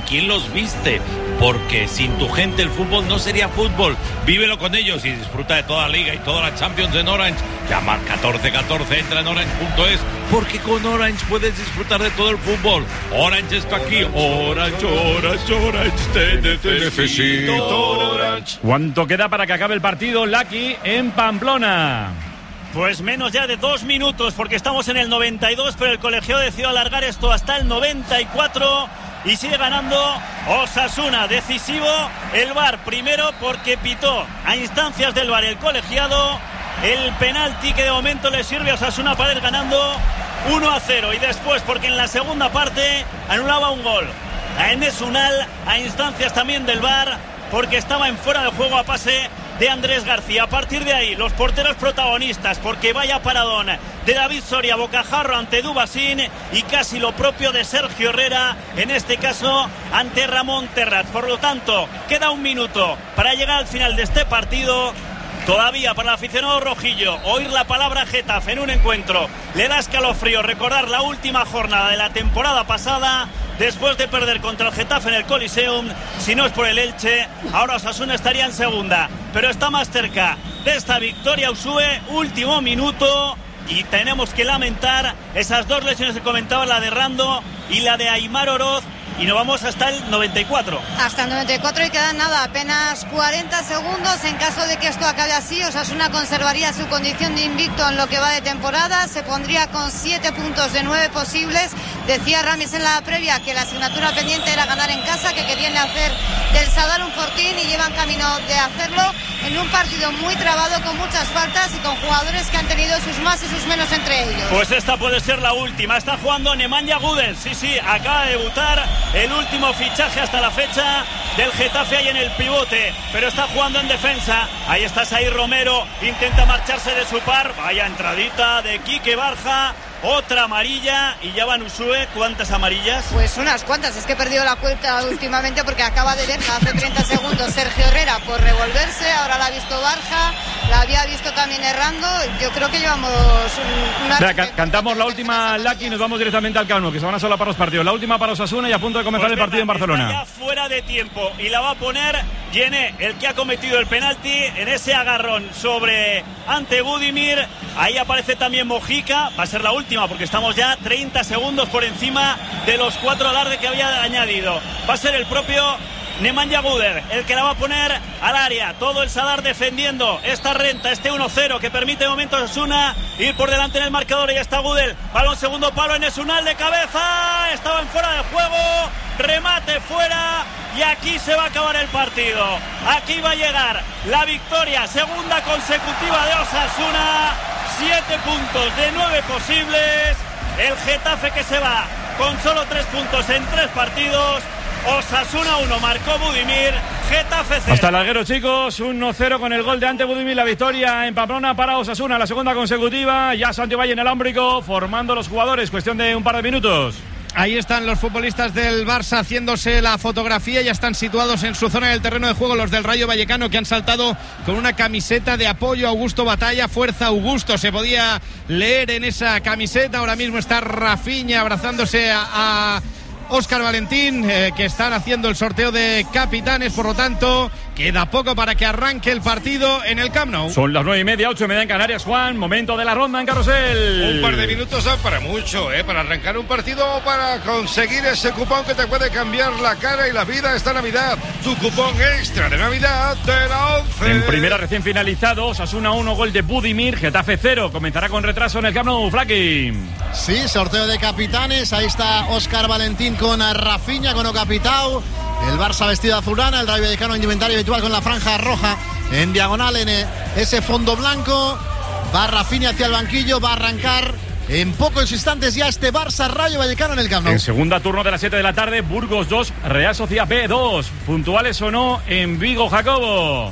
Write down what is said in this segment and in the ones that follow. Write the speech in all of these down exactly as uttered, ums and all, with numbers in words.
quién los viste, porque sin tu gente el fútbol no sería fútbol. Vívelo con ellos y disfruta de toda la Liga y toda la Champions en Orange. Llama al catorce catorce, entra en orange punto es, porque con Orange puedes disfrutar de todo el fútbol. Orange está aquí. Orange, Orange, Orange, te necesito. Orange. ¿Cuánto queda para que acabe el partido, Lucky, en Pamplona? Pues menos ya de dos minutos, porque estamos en el noventa y dos, pero el colegiado decidió alargar esto hasta el noventa y cuatro y sigue ganando Osasuna. Decisivo el V A R, primero porque pitó a instancias del V A R el colegiado el penalti que de momento le sirve a Osasuna para ir ganando uno a cero, y después porque en la segunda parte anulaba un gol a Enes Unal a instancias también del V A R, porque estaba en fuera de juego a pase de Andrés García. A partir de ahí, los porteros protagonistas, porque vaya paradón de David Soria, bocajarro ante Dubasín, y casi lo propio de Sergio Herrera, en este caso ante Ramón Terrat. Por lo tanto, queda un minuto para llegar al final de este partido. Todavía para el aficionado rojillo, oír la palabra Getafe en un encuentro le da escalofrío. Recordar la última jornada de la temporada pasada, después de perder contra el Getafe en el Coliseum. Si no es por el Elche, ahora Osasuna estaría en segunda, pero está más cerca de esta victoria Usue. Último minuto y tenemos que lamentar esas dos lesiones que comentaba, la de Rando y la de Aimar Oroz. Y nos vamos hasta el noventa y cuatro. Hasta el noventa y cuatro y quedan nada, apenas cuarenta segundos. En caso de que esto acabe así, Osasuna conservaría su condición de invicto en lo que va de temporada. Se pondría con siete puntos de nueve posibles. Decía Ramis en la previa que la asignatura pendiente era ganar en casa, que querían hacer del Sadar un fortín, y llevan camino de hacerlo en un partido muy trabado, con muchas faltas y con jugadores que han tenido sus más y sus menos entre ellos. Pues esta puede ser la última. Está jugando Nemanja Gudel. Sí, sí, acaba de debutar. El último fichaje hasta la fecha del Getafe ahí en el pivote, pero está jugando en defensa. Ahí está Saír Romero, intenta marcharse de su par. Vaya entradita de Quique Barja. Otra amarilla y ya van Usue. ¿Cuántas amarillas? Pues unas cuantas, es que he perdido la cuenta últimamente, porque acaba de ver hace treinta segundos Sergio Herrera por revolverse, ahora la ha visto Barja, la había visto también errando. Yo creo que llevamos un, una... Vea, ca- cantamos la última, Lucky, y nos vamos directamente al Camp Nou, que se van a solapar los partidos. La última para Osasuna y a punto de comenzar pues el partido en Barcelona. Ya fuera de tiempo y la va a poner Yené, el que ha cometido el penalti en ese agarrón sobre ante Budimir. Ahí aparece también Mojica. Va a ser la última, porque estamos ya treinta segundos por encima de los cuatro alarde que había añadido. Va a ser el propio Nemanja Gudel el que la va a poner al área. Todo el Sadar defendiendo esta renta, este uno cero que permite de momento a Osasuna ir por delante en el marcador. Y ya está Gudel, balón segundo palo, Enes Unal de cabeza, estaba en fuera de juego, remate fuera, y aquí se va a acabar el partido. Aquí va a llegar la victoria, segunda consecutiva de Osasuna. Siete puntos de nueve posibles. El Getafe que se va con solo tres puntos en tres partidos. Osasuna uno, marcó Budimir. Getafe cero. Hasta el larguero, chicos. uno cero con el gol de ante Budimir. La victoria en Pamplona para Osasuna, la segunda consecutiva. Ya Santibáñez en el ámbrico, formando los jugadores. Cuestión de un par de minutos. Ahí están los futbolistas del Barça haciéndose la fotografía. Ya están situados en su zona del terreno de juego los del Rayo Vallecano, que han saltado con una camiseta de apoyo a Augusto Batalla. Fuerza Augusto, se podía leer en esa camiseta. Ahora mismo está Rafinha abrazándose a, a Óscar Valentín, eh, que están haciendo el sorteo de capitanes. Por lo tanto, queda poco para que arranque el partido en el Camp Nou. Son las nueve y media, ocho y media en Canarias, Juan. Momento de la ronda en Carrusel. Un par de minutos son para mucho, ¿eh? Para arrancar un partido o para conseguir ese cupón que te puede cambiar la cara y la vida esta Navidad. Tu cupón extra de Navidad de la once. En primera, recién finalizado, Osasuna uno, gol de Budimir. Getafe cero. Comenzará con retraso en el Camp Nou, Flaky. Sí, sorteo de capitanes. Ahí está Óscar Valentín con Rafinha, con Ocapitao. El Barça vestido de azulana, el Rayo Vallecano en indumentaria habitual con la franja roja en diagonal en ese fondo blanco. Va Rafinha hacia el banquillo, va a arrancar en pocos instantes ya este Barça Rayo Vallecano en el Camp Nou. En segunda, turno de las siete de la tarde, Burgos dos, Real Sociedad B dos. Puntuales o no en Vigo, Jacobo.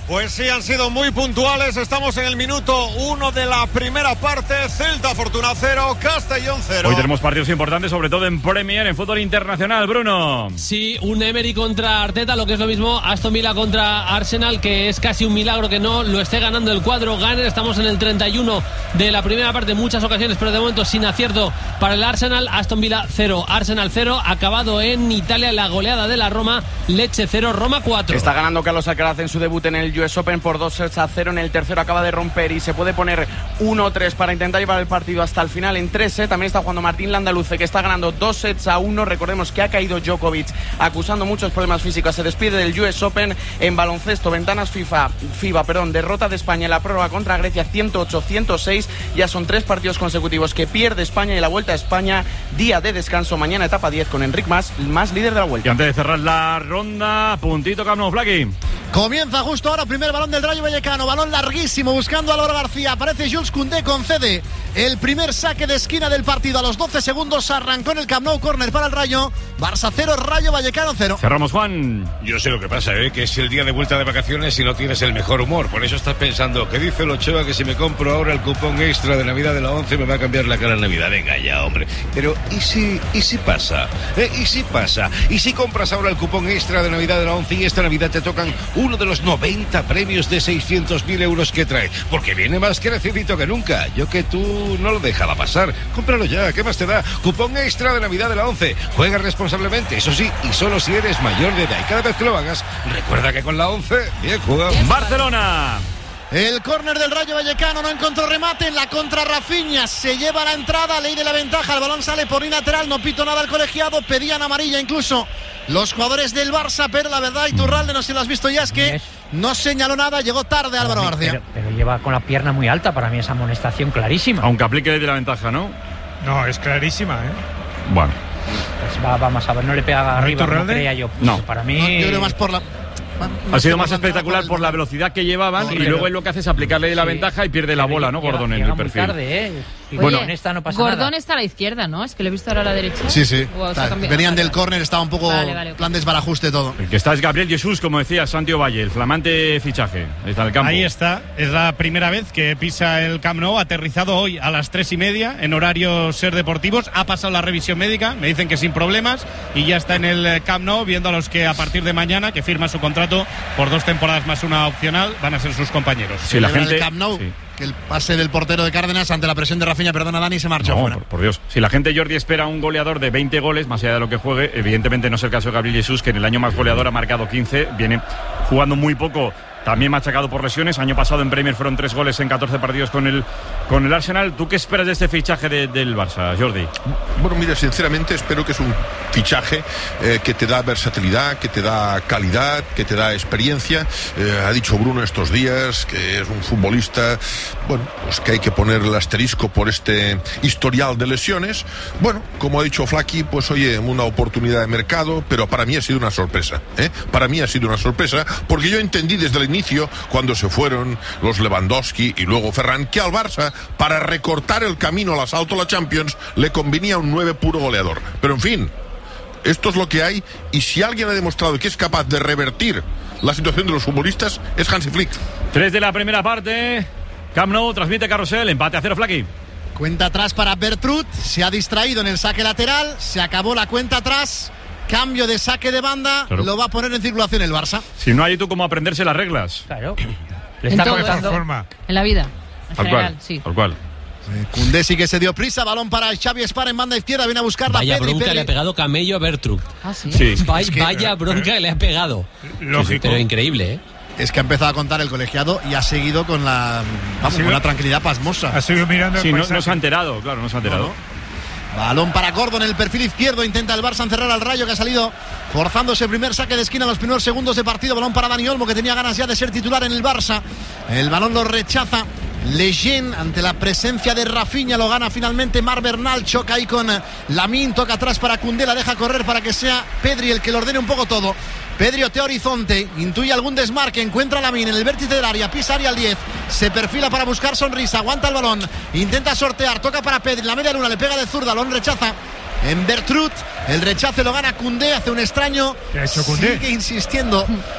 Pues sí, han sido muy puntuales. Estamos en el minuto uno de la primera parte. Celta Fortuna cero, Castellón cero. Hoy tenemos partidos importantes, sobre todo en Premier, en fútbol internacional, Bruno. Sí, un Emery contra Arteta, lo que es lo mismo Aston Villa contra Arsenal, que es casi un milagro que no lo esté ganando el cuadro Gunner. Estamos en el treinta y uno de la primera parte, muchas ocasiones, pero de momento sin acierto para el Arsenal. Aston Villa cero, Arsenal cero. Acabado en Italia la goleada de la Roma, Lecce cero, Roma cuatro. Está ganando Carlos Alcaraz en su debut en el U S Open por dos sets a cero. En el tercero acaba de romper y se puede poner uno tres para intentar llevar el partido hasta el final en tres sets. También está jugando Martín Landaluce, que está ganando dos sets a uno. Recordemos que ha caído Djokovic acusando muchos problemas físicos. Se despide del U S Open. En baloncesto, ventanas FIFA, FIBA, perdón, derrota de España en la prórroga contra Grecia ciento ocho a ciento seis. Ya son tres partidos consecutivos que pierde España, y la Vuelta a España, día de descanso. Mañana etapa diez con Enric Mas, más líder de la Vuelta. Y antes de cerrar la ronda, puntito Camp Nou, Flaqui. Comienza justo ahora, primer balón del Rayo Vallecano, balón larguísimo buscando a Álvaro García, aparece Jules Koundé, concede el primer saque de esquina del partido a los doce segundos, arrancó en el Camp Nou, córner para el Rayo, Barça cero, Rayo Vallecano cero. Cerramos, Juan. Yo sé lo que pasa, ¿eh? Que es el día de vuelta de vacaciones y no tienes el mejor humor, por eso estás pensando, que dice el Ochoa que si me compro ahora el cupón extra de Navidad de la once me va a cambiar la cara en Navidad. Venga ya, hombre. Pero ¿y si, y si pasa? ¿Eh? ¿Y si pasa? ¿Y si compras ahora el cupón extra de Navidad de la once y esta Navidad te tocan uno de los noventa premios de seiscientos mil euros que trae? Porque viene más crecidito que nunca. Yo que tú no lo dejaba pasar. Cómpralo ya, ¿qué más te da? Cupón extra de Navidad de la once. Juega responsablemente, eso sí, y solo si eres mayor de edad. Y cada vez que lo hagas, recuerda que con la once, bien jugado. Barcelona. El córner del Rayo Vallecano no encontró remate, en la contra Rafinha se lleva la entrada, ley de la ventaja, el balón sale por lateral, no pito nada al colegiado, pedían amarilla incluso los jugadores del Barça, pero la verdad, Iturralde, no sé si lo has visto ya, es que no señaló nada, llegó tarde Álvaro García. Pero, pero lleva con la pierna muy alta, para mí esa amonestación clarísima. Aunque aplique ley de la ventaja, ¿no? No, es clarísima, ¿eh? Bueno. Pues va, vamos a ver, no le pega arriba como creía yo. No. Pues para mí... No, yo creo más por la... Ha sido más espectacular por la velocidad que llevaban, sí, y luego él lo que hace es aplicarle la sí, ventaja y pierde la bola, ¿no? Llega, Gordon en llega el perfil. Muy tarde, ¿eh? Oye, bueno, en esta no pasa Gordon nada. está a la izquierda, ¿no? Es que lo he visto ahora a la derecha. Sí, sí. Wow, Está, venían del córner, estaba un poco vale, vale, plan desbarajuste todo. El que está es Gabriel Jesús, como decía Santiago Valle, el flamante fichaje. Está en el campo. Ahí está, es la primera vez que pisa el Camp Nou, aterrizado hoy a las tres y media en horarios Ser Deportivos, ha pasado la revisión médica, me dicen que sin problemas, y ya está en el Camp Nou, viendo a los que a partir de mañana, que firma su contrato por dos temporadas más una opcional, van a ser sus compañeros. Sí, la gente... El Camp Nou, sí. Que el pase del portero de Cárdenas ante la presión de Rafinha, perdona Dani, se marchó no, fuera. Por, por Dios. Si la gente, Jordi, espera un goleador de veinte goles, más allá de lo que juegue, evidentemente no es el caso de Gabriel Jesús, que en el año más goleador ha marcado quince, viene jugando muy poco, también machacado por lesiones. Año pasado en Premier fueron tres goles en catorce partidos con el, con el Arsenal. ¿Tú qué esperas de este fichaje de, del Barça, Jordi? Bueno, mira, sinceramente espero que es un fichaje eh, que te da versatilidad, que te da calidad, que te da experiencia. Eh, ha dicho Bruno estos días que es un futbolista, bueno, pues que hay que poner el asterisco por este historial de lesiones. Bueno, como ha dicho Flaqui, pues oye, una oportunidad de mercado, pero para mí ha sido una sorpresa, ¿eh? Para mí ha sido una sorpresa, porque yo entendí desde el inicio, cuando se fueron los Lewandowski y luego Ferran, que al Barça, para recortar el camino al asalto a la Champions, le convenía un nueve puro goleador. Pero en fin, esto es lo que hay, y si alguien ha demostrado que es capaz de revertir la situación de los futbolistas, es Hansi Flick. Tres de la primera parte, Camp Nou transmite Carrusel, empate a cero, Flaqui. Cuenta atrás para Bertrud, se ha distraído en el saque lateral, se acabó la cuenta atrás. Cambio de saque de banda, claro. Lo va a poner en circulación el Barça. Si no hay tú cómo aprenderse las reglas. Claro. Le está cortando forma. En la vida. En tal general, cual, sí. Tal cual. Koundé sí que se dio prisa, balón para Xavi Espar en banda izquierda, viene a buscar la Vaya Pedri, bronca Pedri. le ha pegado Camello a Bertrud. Ah, sí. sí. Vaya, es que, vaya bronca le ha pegado. Lógico. Sí, pero increíble, ¿eh? Es que ha empezado a contar el colegiado y ha seguido con la, vamos, con la tranquilidad pasmosa. Ha seguido mirando el Sí, no, paisaje. no se ha enterado, claro, no se ha enterado. No, no. Balón para Gordon en el perfil izquierdo, intenta el Barça encerrar al Rayo, que ha salido forzando ese primer saque de esquina en los primeros segundos de partido. Balón para Dani Olmo, que tenía ganas ya de ser titular en el Barça. El balón lo rechaza Lejeune ante la presencia de Rafinha, lo gana finalmente Mar Bernal, choca ahí con Lamine, toca atrás para Koundé, la deja correr para que sea Pedri el que lo ordene un poco todo. Pedri otea horizonte, intuye algún desmarque, encuentra a Lamine en el vértice del área, pisa área al diez, se perfila para buscar sonrisa, aguanta el balón, intenta sortear, toca para Pedri, la media luna le pega de zurda, balón rechaza en Bertrud, el rechace lo gana Koundé, hace un extraño, ¿Qué ha hecho Koundé? sigue insistiendo.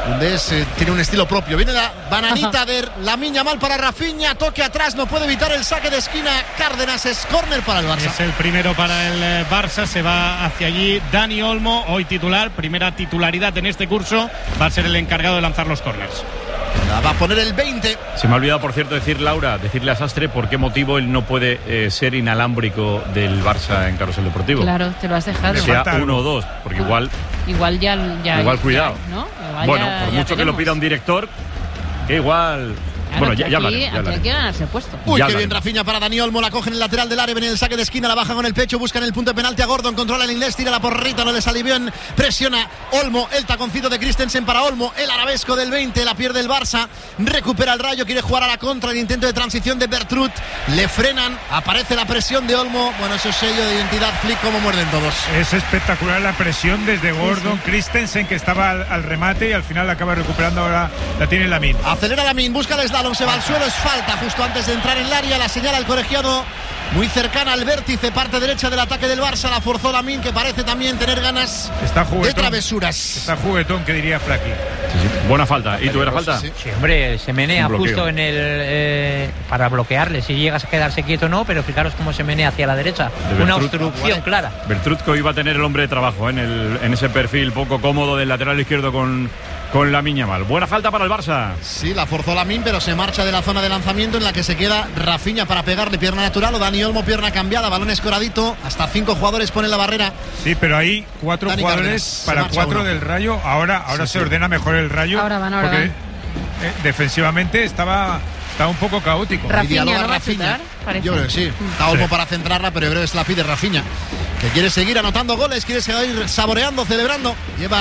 Koundés eh, tiene un estilo propio. Viene la bananita de Lamine Yamal para Rafinha, toque atrás, no puede evitar el saque de esquina Cárdenas, es córner para el Barça. Es el primero para el eh, Barça, se va hacia allí Dani Olmo, hoy titular, primera titularidad en este curso, va a ser el encargado de lanzar los córners. La va a poner el veinte. Se me ha olvidado, por cierto, decir, Laura, decirle a Sastre por qué motivo él no puede eh, ser inalámbrico del Barça en Carrusel Deportivo. Claro, te lo has dejado. Sea uno o dos, porque igual... Igual ya... ya igual cuidado. Ya, ¿no? Igual bueno, ya, por ya mucho tenemos. que lo pida un director, que igual... Claro, bueno, ya, ya aquí, hablaré, ya aquí hablaré. hay que ganarse puesto. Uy, Ya qué hablaré. bien Rafinha para Dani Olmo, la coge en el lateral del área, viene el saque de esquina, la baja con el pecho, busca en el punto de penalti a Gordon, controla el inglés, tira la porrita, no le sale bien, presiona Olmo, el taconcito de Christensen para Olmo, el arabesco del veinte, la pierde el Barça, recupera el Rayo, quiere jugar a la contra, el intento de transición de Bertrut, le frenan, aparece la presión de Olmo, bueno, eso es sello de identidad, Flick, como muerden todos. Es espectacular la presión desde Gordon, sí, sí. Christensen, que estaba al, al remate y al final la acaba recuperando, ahora la tiene Lamine. Acelera Lamine, busca el slalom, se va al suelo, es falta justo antes de entrar en el área, la señala el colegiado muy cercana al vértice, parte derecha del ataque del Barça, la forzó Lamine, que parece también tener ganas Está de travesuras. Está juguetón, que diría Fraki. Sí, sí. Buena falta. ¿Y tú era falta? Sí, sí, hombre, se menea justo en el eh, para bloquearle, si llegas a quedarse quieto no, pero fijaros cómo se menea hacia la derecha. Una obstrucción clara. Bertrut, que hoy va a tener el hombre de trabajo, ¿eh? en, el, en ese perfil poco cómodo del lateral izquierdo con... con Lamine Yamal. Buena falta para el Barça. Sí, la forzó Lamine, pero se marcha de la zona de lanzamiento en la que se queda Rafinha para pegarle pierna natural o Dani Olmo, pierna cambiada, balón escoradito, hasta cinco jugadores ponen la barrera. Sí, pero hay cuatro Dani jugadores Cárdenas, para cuatro uno. del Rayo. Ahora, ahora Sí, se sí. ordena mejor el Rayo. Ahora van, ahora porque van. eh, defensivamente estaba, estaba un poco caótico. Rafinha, Dialoga ¿no va a Rafinha. chutar? Parece. Yo creo que sí. Está Olmo Sí. para centrarla, pero yo creo que se la pide Rafinha, que quiere seguir anotando goles, quiere seguir saboreando, celebrando. Lleva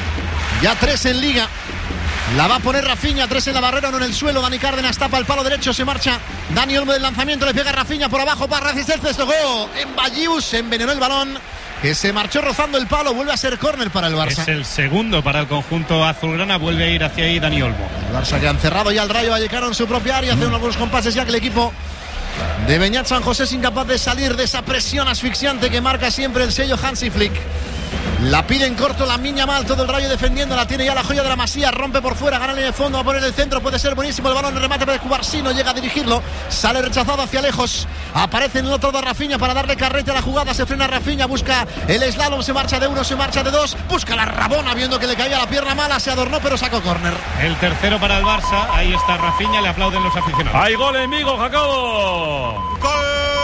ya tres en Liga. La va a poner Rafinha, tres en la barrera, uno en el suelo. Dani Cárdenas tapa el palo derecho, se marcha Dani Olmo del lanzamiento, le pega a Rafinha por abajo para resistencia, tocó en Ballius, se envenenó el balón, que se marchó rozando el palo, vuelve a ser córner para el Barça. Es el segundo para el conjunto azulgrana, vuelve a ir hacia ahí Dani Olmo. El Barça que han cerrado ya el Rayo Vallecano en su propia área, hace algunos compases ya que el equipo de Beñat San José es incapaz de salir de esa presión asfixiante que marca siempre el sello Hansi Flick. La pide en corto Lamine Yamal, todo el Rayo defendiendo, la tiene ya la joya de la Masía, rompe por fuera, gana en el fondo, va a poner el centro, puede ser buenísimo el balón, el remate de Cubarsí, no llega a dirigirlo, sale rechazado hacia lejos, aparece en el otro de Rafinha para darle carrete a la jugada, se frena Rafinha, busca el slalom, se marcha de uno, se marcha de dos, busca la Rabona viendo que le caía la pierna mala, se adornó pero sacó córner. El tercero para el Barça, ahí está Rafinha, le aplauden los aficionados. ¡Hay gol en Vigo, Jacobo! ¡Gol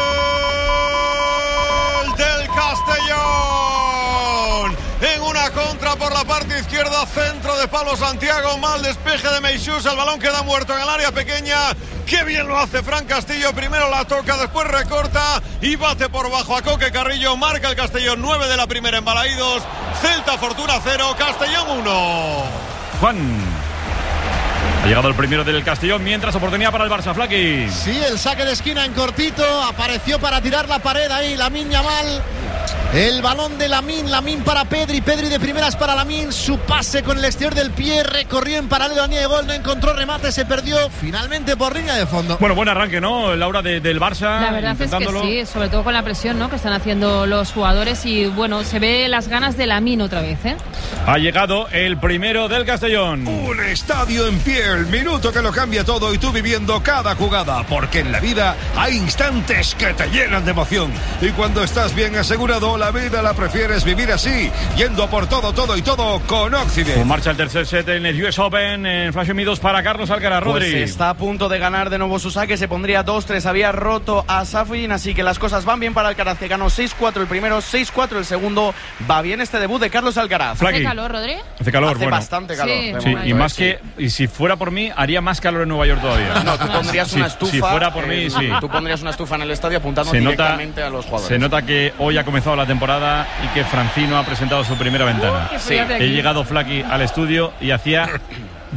del Castellón! En una contra por la parte izquierda, centro de Pablo Santiago, mal despeje de Meixús, el balón queda muerto en el área pequeña. Qué bien lo hace Fran Castillo, primero la toca, después recorta y bate por bajo a Coque Carrillo, marca el Castellón, nueve de la primera en Balaídos, Celta Fortuna cero, Castellón uno. Juan. Ha llegado el primero del Castellón, mientras oportunidad para el Barça, Flaki. Sí, el saque de esquina en cortito, apareció para tirar la pared ahí Lamine Yamal. El balón de Lamine, Lamine para Pedri, Pedri de primeras para Lamine, su pase con el exterior del pie, recorrió en paralelo a línea de gol, no encontró remate, se perdió finalmente por línea de fondo. Bueno, buen arranque, ¿no, Laura, de, del Barça? La verdad es que sí, sobre todo con la presión, ¿no?, que están haciendo los jugadores y bueno, se ve las ganas de Lamine otra vez, ¿eh? Ha llegado el primero del Castellón. Un estadio en pie, el minuto que lo cambia todo y tú viviendo cada jugada, porque en la vida hay instantes que te llenan de emoción y cuando estás bien asegurado, la vida la prefieres vivir así, yendo por todo, todo y todo con Occident. Marcha el tercer set en el U S Open en Flash M dos para Carlos Alcaraz. Rodri. Pues está a punto de ganar de nuevo su saque, se pondría dos tres, había roto a Safin, así que las cosas van bien para Alcaraz, que ganó seis cuatro el primero, seis cuatro el segundo. Va bien este debut de Carlos Alcaraz. Flaki. ¿Hace calor, Rodri? Hace calor, Hace bueno. bastante calor. Sí, Sí, y más sí. que, y si fuera por mí, haría más calor en Nueva York todavía. No, tú pondrías Si- una estufa. Si fuera por mí, eh, sí. Tú pondrías una estufa en el estadio apuntando Se nota, directamente a los jugadores. se nota que hoy ha comenzado la temporada y que Francino ha presentado su primera ventana. qué frío hace He aquí. llegado, Flaki, al estudio y hacía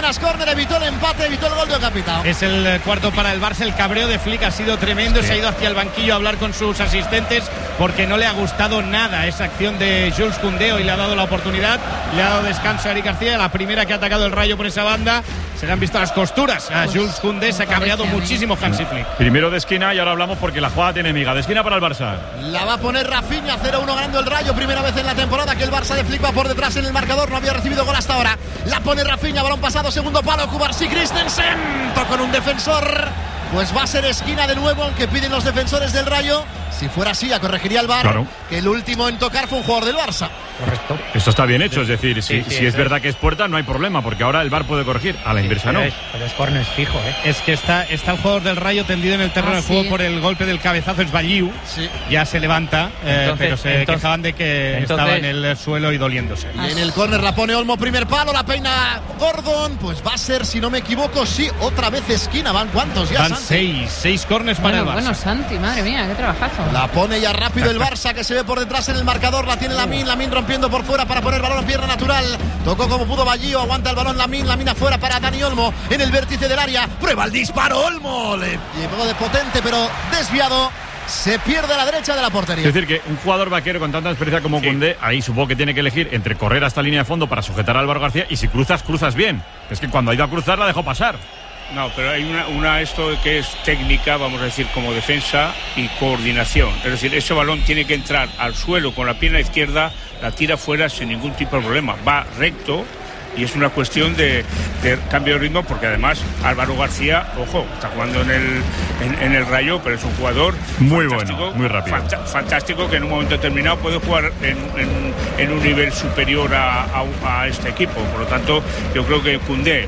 apenas córner, evitó el empate, evitó el gol de Capitao. Es el cuarto para el Barça. El cabreo de Flick ha sido tremendo. Sí. Se ha ido hacia el banquillo a hablar con sus asistentes porque no le ha gustado nada esa acción de Jules Koundé y le ha dado la oportunidad, le ha dado descanso a Eric García. La primera que ha atacado el Rayo por esa banda, se le han visto las costuras a Jules Koundé. Se ha cabreado muchísimo Hansi Flick. Primero de esquina y ahora hablamos porque la jugada tiene miga. De esquina para el Barça. La va a poner Rafinha, cero uno ganando el Rayo. Primera vez en la temporada que el Barça de Flick va por detrás en el marcador. No había recibido gol hasta ahora. La pone Rafinha, balón pasado, segundo palo, Cubarsí, Christensen. Toca un defensor. Pues va a ser esquina de nuevo, aunque piden los defensores del Rayo. Si fuera así, ya corregiría el V A R, claro, que el último en tocar fue un jugador del Barça. Correcto. Esto está bien hecho, es decir, si, sí, sí, si es verdad es. que es puerta, no hay problema, porque ahora el V A R puede corregir, a la sí, inversa no. Es, pero es córner fijo, ¿eh? Es que está, está el jugador del Rayo tendido en el terreno ah, de juego sí. por el golpe del cabezazo, es Balliu. Sí. Ya se levanta, eh, entonces, pero se entonces, quejaban de que entonces, estaba en el suelo y doliéndose. Y en el córner la pone Olmo, primer palo, la peina Gordon. Pues va a ser, si no me equivoco, sí, otra vez esquina. ¿Van cuántos ya, Van Santi? seis, seis córners para bueno, el Barça. Bueno, Santi, madre mía, qué trabajazo. La pone ya rápido el Barça, que se ve por detrás en el marcador. La tiene Lamine, Lamine rompiendo por fuera para poner balón en pierna natural. Tocó como pudo Balliu, aguanta el balón Lamine, Lamine afuera para Dani Olmo en el vértice del área. Prueba el disparo, Olmo le llegó de potente pero desviado. Se pierde a la derecha de la portería. Es decir, que un jugador vaquero con tanta experiencia como sí. Koundé, ahí supongo que tiene que elegir entre correr hasta línea de fondo para sujetar a Álvaro García y si cruzas, cruzas bien. Es que cuando ha ido a cruzar la dejó pasar. No, pero hay una, una esto que es técnica, vamos a decir, como defensa y coordinación. Es decir, ese balón tiene que entrar al suelo con la pierna izquierda, la tira fuera sin ningún tipo de problema. Va recto y es una cuestión de, de cambio de ritmo, porque además Álvaro García, ojo, está jugando en el, en, en el Rayo, pero es un jugador muy bueno, muy rápido. Fant fantástico, que en un momento determinado puede jugar en, en, en un nivel superior a, a, a este equipo. Por lo tanto, yo creo que Koundé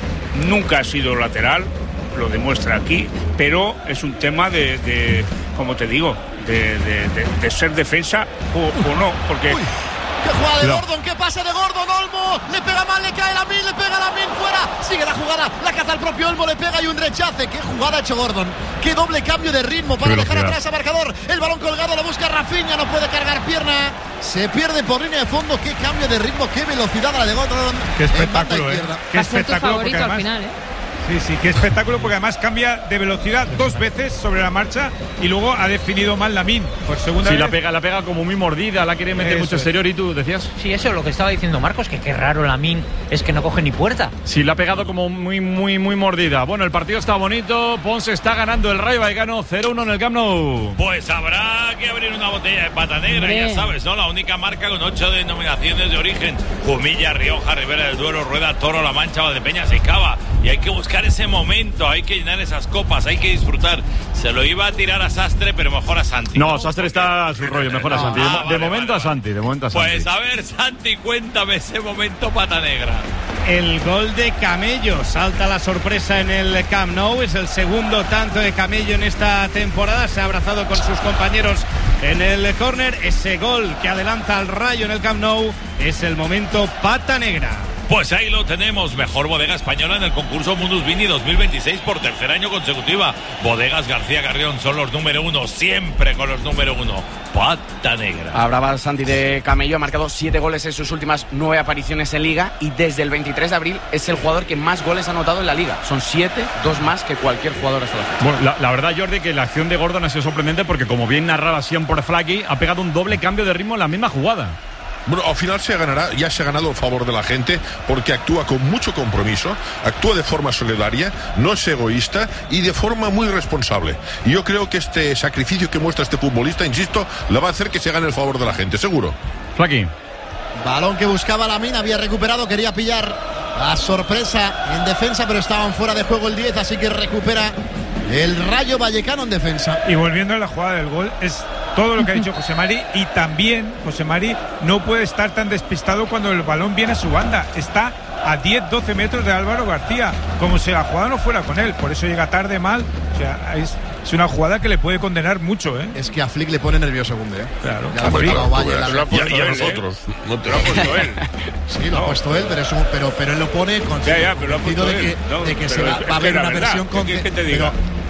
nunca ha sido lateral, lo demuestra aquí, pero es un tema de, de como te digo, de, de, de, de ser defensa o, o no, porque... Uy. ¡Qué jugada de Gordon! ¡Qué pase de Gordon! Olmo le pega mal, le cae Lamine, le pega Lamine fuera. Sigue la jugada, la caza el propio Olmo, le pega y un rechace. ¡Qué jugada ha hecho Gordon! ¡Qué doble cambio de ritmo para dejar atrás a marcador! El balón colgado, lo busca Rafinha, no puede cargar pierna. Se pierde por línea de fondo. ¡Qué cambio de ritmo! ¡Qué velocidad la de Gordon! ¡Qué espectáculo, eh! ¡Qué va a ser tu favorito además, al final, eh! Sí, sí, qué espectáculo, porque además cambia de velocidad dos veces sobre la marcha y luego ha definido mal Lamine por segunda sí, vez. la pega, la pega como muy mordida, la quiere meter eso mucho exterior es. Y tú decías. Sí, eso es lo que estaba diciendo Marcos, que qué raro Lamine es que no coge ni puerta. Sí, la ha pegado como muy, muy, muy mordida. Bueno, el partido está bonito, Ponce está ganando el Rayo Vallecano cero uno en el Camp Nou. Pues habrá que abrir una botella de pata negra, Hombre. ya sabes, ¿no? La única marca con ocho denominaciones de origen: Jumilla, Rioja, Ribera del Duero, Rueda, Toro, La Mancha, Valdepeñas y Cava. Y hay que buscar ese momento, hay que llenar esas copas, hay que disfrutar. Se lo iba a tirar a Sastre, pero mejor a Santi. No, ¿no? Sastre está a su rollo, mejor no. a Santi. De, ah, de vale, momento vale, a Santi, de momento a Santi. Pues a ver, Santi, cuéntame ese momento pata negra. El gol de Camello, salta la sorpresa en el Camp Nou, es el segundo tanto de Camello en esta temporada, se ha abrazado con sus compañeros en el córner. Ese gol que adelanta al Rayo en el Camp Nou es el momento pata negra. Pues ahí lo tenemos, mejor bodega española en el concurso Mundus Vini dos mil veintiséis por tercer año consecutiva. Bodegas García Carrión son los número uno, siempre con los número uno. Pata negra. Hablaba Santi de Camello, ha marcado siete goles en sus últimas nueve apariciones en Liga y desde el veintitrés de abril es el jugador que más goles ha anotado en la Liga. Son siete, dos más que cualquier jugador hasta la fecha. Bueno, la, la verdad, Jordi, que la acción de Gordon ha sido sorprendente porque, como bien narraba siempre Flaky, ha pegado un doble cambio de ritmo en la misma jugada. Bueno, al final se ganará, ya se ha ganado el favor de la gente porque actúa con mucho compromiso, actúa de forma solidaria, no es egoísta y de forma muy responsable. Y yo creo que este sacrificio que muestra este futbolista, insisto, le va a hacer que se gane el favor de la gente, seguro. Flaky. Balón que buscaba Lamine, había recuperado, quería pillar a sorpresa en defensa, pero estaban fuera de juego el diez, así que recupera el Rayo Vallecano en defensa. Y volviendo a la jugada del gol, es todo lo que ha dicho José Mari, y también José Mari no puede estar tan despistado cuando el balón viene a su banda. Está a diez doce metros de Álvaro García, como si la jugada no fuera con él, por eso llega tarde, mal. O sea, es, es una jugada que le puede condenar mucho, ¿eh? Es que a Flick le pone nervioso Koundé, ¿eh? Claro. Ya lo claro, Valle, la... lo ha puesto y a nosotros. ¿eh? No te lo ha puesto él. Sí, lo no. ha puesto él, pero, es un, pero, pero él lo pone con ya, ya, pero lo ha puesto de él. que, no, de que se va, va a haber una verdad. versión con ¿Qué, qué te diga? Pero,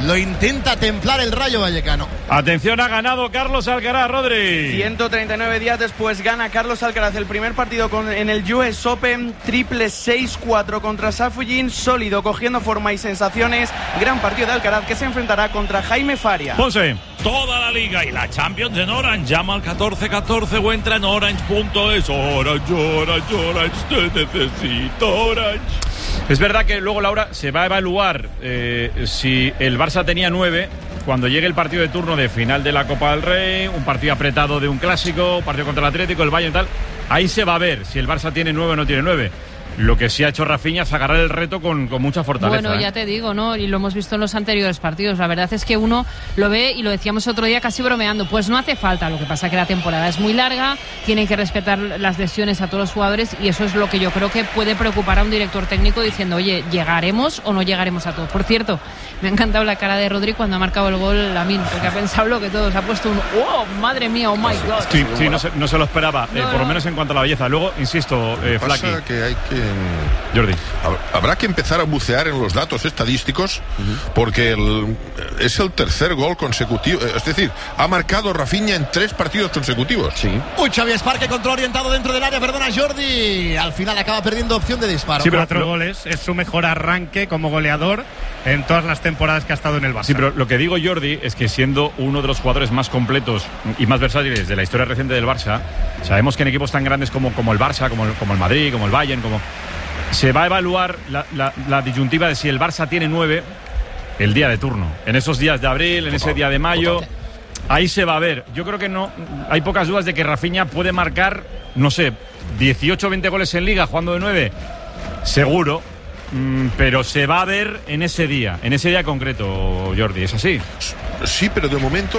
lo intenta templar el Rayo Vallecano. Atención, ha ganado Carlos Alcaraz, Rodri. ciento treinta y nueve días después gana Carlos Alcaraz el primer partido con, en el U S Open, triple seis cuatro contra Safujin, sólido, cogiendo forma y sensaciones. Gran partido de Alcaraz que se enfrentará contra Jaime Faria. Ponce. Toda la liga y la Champions en Orange. Llama al catorce catorce o entra en orange punto es. Orange, Orange, Orange, te necesito, Orange. Es verdad que luego, Laura, se va a evaluar eh, si el Barça tenía nueve cuando llegue el partido de turno de final de la Copa del Rey, un partido apretado de un clásico, un partido contra el Atlético, el Bayern y tal. Ahí se va a ver si el Barça tiene nueve o no tiene nueve. Lo que sí ha hecho Rafinha es agarrar el reto con, con mucha fortaleza. Bueno, ya ¿eh? te digo, ¿no? Y lo hemos visto en los anteriores partidos. La verdad es que uno lo ve, y lo decíamos otro día casi bromeando, pues no hace falta. Lo que pasa es que la temporada es muy larga, tienen que respetar las lesiones a todos los jugadores, y eso es lo que yo creo que puede preocupar a un director técnico diciendo, oye, ¿llegaremos o no llegaremos a todo? Por cierto, me ha encantado la cara de Rodri cuando ha marcado el gol Lamine, porque ha pensado lo que todos, ha puesto un ¡oh, madre mía, oh my God! Sí, sí, no se, no se lo esperaba, no, eh, por no. lo menos en cuanto a la belleza. Luego, insisto, eh, Pasa Flaky. que hay que... Jordi. Habrá que empezar a bucear en los datos estadísticos, uh-huh. porque el, es el tercer gol consecutivo, es decir, ha marcado Rafinha en tres partidos consecutivos. Sí. Uy, Xavi Espar que control orientado dentro del área, perdona Jordi, al final acaba perdiendo opción de disparo. Sí, pero cuatro goles, es su mejor arranque como goleador en todas las temporadas que ha estado en el Barça. Sí, pero lo que digo, Jordi, es que siendo uno de los jugadores más completos y más versátiles de la historia reciente del Barça, sabemos que en equipos tan grandes como, como el Barça, como el, como el Madrid, como el Bayern, como... se va a evaluar la, la, la disyuntiva de si el Barça tiene nueve el día de turno. En esos días de abril, en ese día de mayo, ahí se va a ver. Yo creo que no hay pocas dudas de que Rafinha puede marcar, no sé, dieciocho o veinte goles en Liga jugando de nueve. Seguro. Mm, pero se va a ver en ese día, en ese día concreto, Jordi, ¿es así? Sí, pero de momento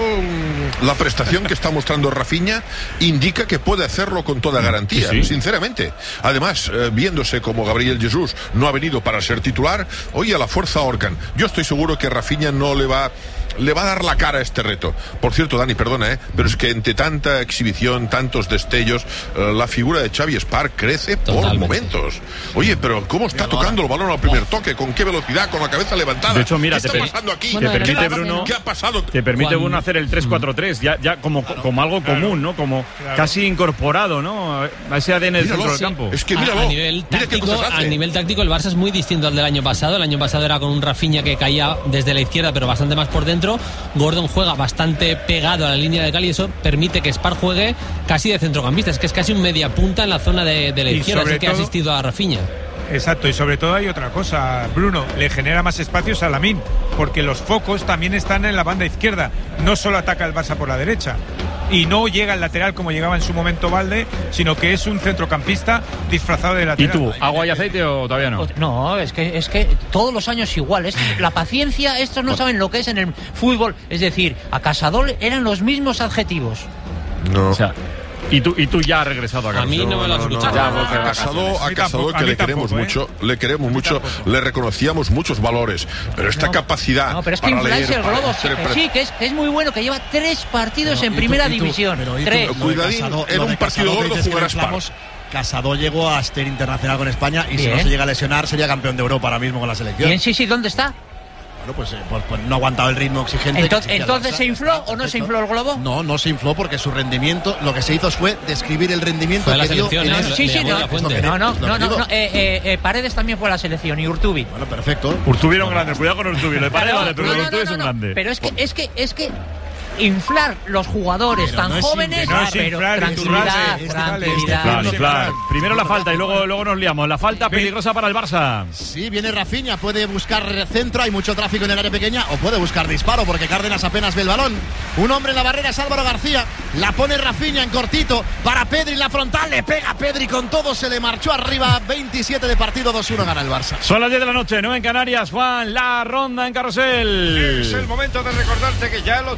la prestación que está mostrando Rafinha indica que puede hacerlo con toda garantía, sí, sí. sinceramente. Además, eh, viéndose como Gabriel Jesús no ha venido para ser titular, oye, a la fuerza ahorcan. Yo estoy seguro que Rafinha no le va... le va a dar la cara a este reto. Por cierto, Dani, perdona, ¿eh? pero es que entre tanta exhibición, tantos destellos, eh, la figura de Xavi Espar crece Totalmente. por momentos. Oye, pero ¿cómo está tocando el balón al primer toque? ¿Con qué velocidad? ¿Con la cabeza levantada? De hecho, mira, ¿qué te está pasando aquí? Te permite, Bruno, ¿qué ha pasado? Te permite, Bruno, hacer el tres cuatro tres, ya, ya como, claro, como algo claro, común, ¿no? Como claro. casi incorporado, ¿no? A ese A D N del centro del campo. Es que míralo. A, a, nivel táctico, a nivel táctico, el Barça es muy distinto al del año pasado. El año pasado era con un Rafinha que caía desde la izquierda, pero bastante más por dentro. Gordon juega bastante pegado a la línea de Cali, y eso permite que Spar juegue casi de centrocampista, es que es casi un media punta en la zona de, de la izquierda, así que ha asistido a Rafinha. Exacto, y sobre todo hay otra cosa, Bruno, le genera más espacios a Lamine, porque los focos también están en la banda izquierda, no solo ataca el Barça por la derecha, y no llega al lateral como llegaba en su momento Valde, sino que es un centrocampista disfrazado de lateral. ¿Y tú, agua y aceite o todavía no? No, es que es que todos los años igual, es la paciencia, estos no saben lo que es en el fútbol, es decir, a Casadol eran los mismos adjetivos. No. O sea, Y tú, y tú ya has regresado a casa. A mí no me lo has escuchado. No, no, no, a Casado, a Casado que le queremos tampoco, mucho, ¿eh? le queremos a mucho, tampoco. le reconocíamos muchos valores, pero esta no, capacidad. No, pero es que infláis el globo, sí, sí, que es, que es muy bueno, que lleva tres partidos pero, en primera tú, división. Tú, pero, tres. Tú, Cuidadín, Casado, en un partido gordo jugarás para. Casado llegó a ser internacional con España y Bien. si no se llega a lesionar sería campeón de Europa ahora mismo con la selección. Bien, sí, sí, ¿dónde está? Bueno, pues, eh, pues, pues no ha aguantado el ritmo exigente. Entonces, ¿entonces se infló o no se infló el globo? No, no se infló porque su rendimiento, lo que se hizo fue describir el rendimiento fue que la dio en el... ¿no? Sí, sí, no, no, no, no, no, no eh, eh, Paredes también fue a la selección y Urtubi. Bueno, perfecto. Urtubi era un grande, cuidado con Urtubi, le Paredes vale, pero Urtubi es un grande. Pero es que, es que, es que inflar los jugadores pero tan no jóvenes, no pero inflar, tranquilidad, este tranquilidad. Inflar, inflar. Primero la falta y luego, luego nos liamos. La falta peligrosa para el Barça. Sí, viene Rafinha, puede buscar centro, hay mucho tráfico en el área pequeña, o puede buscar disparo porque Cárdenas apenas ve el balón. Un hombre en la barrera es Álvaro García, la pone Rafinha en cortito para Pedri en la frontal, le pega Pedri con todo, se le marchó arriba. Veintisiete de partido, dos uno gana el Barça. Son las diez de la noche, nueve en Canarias. Juan, la ronda en Carrusel. Es el momento de recordarte que ya lo tienes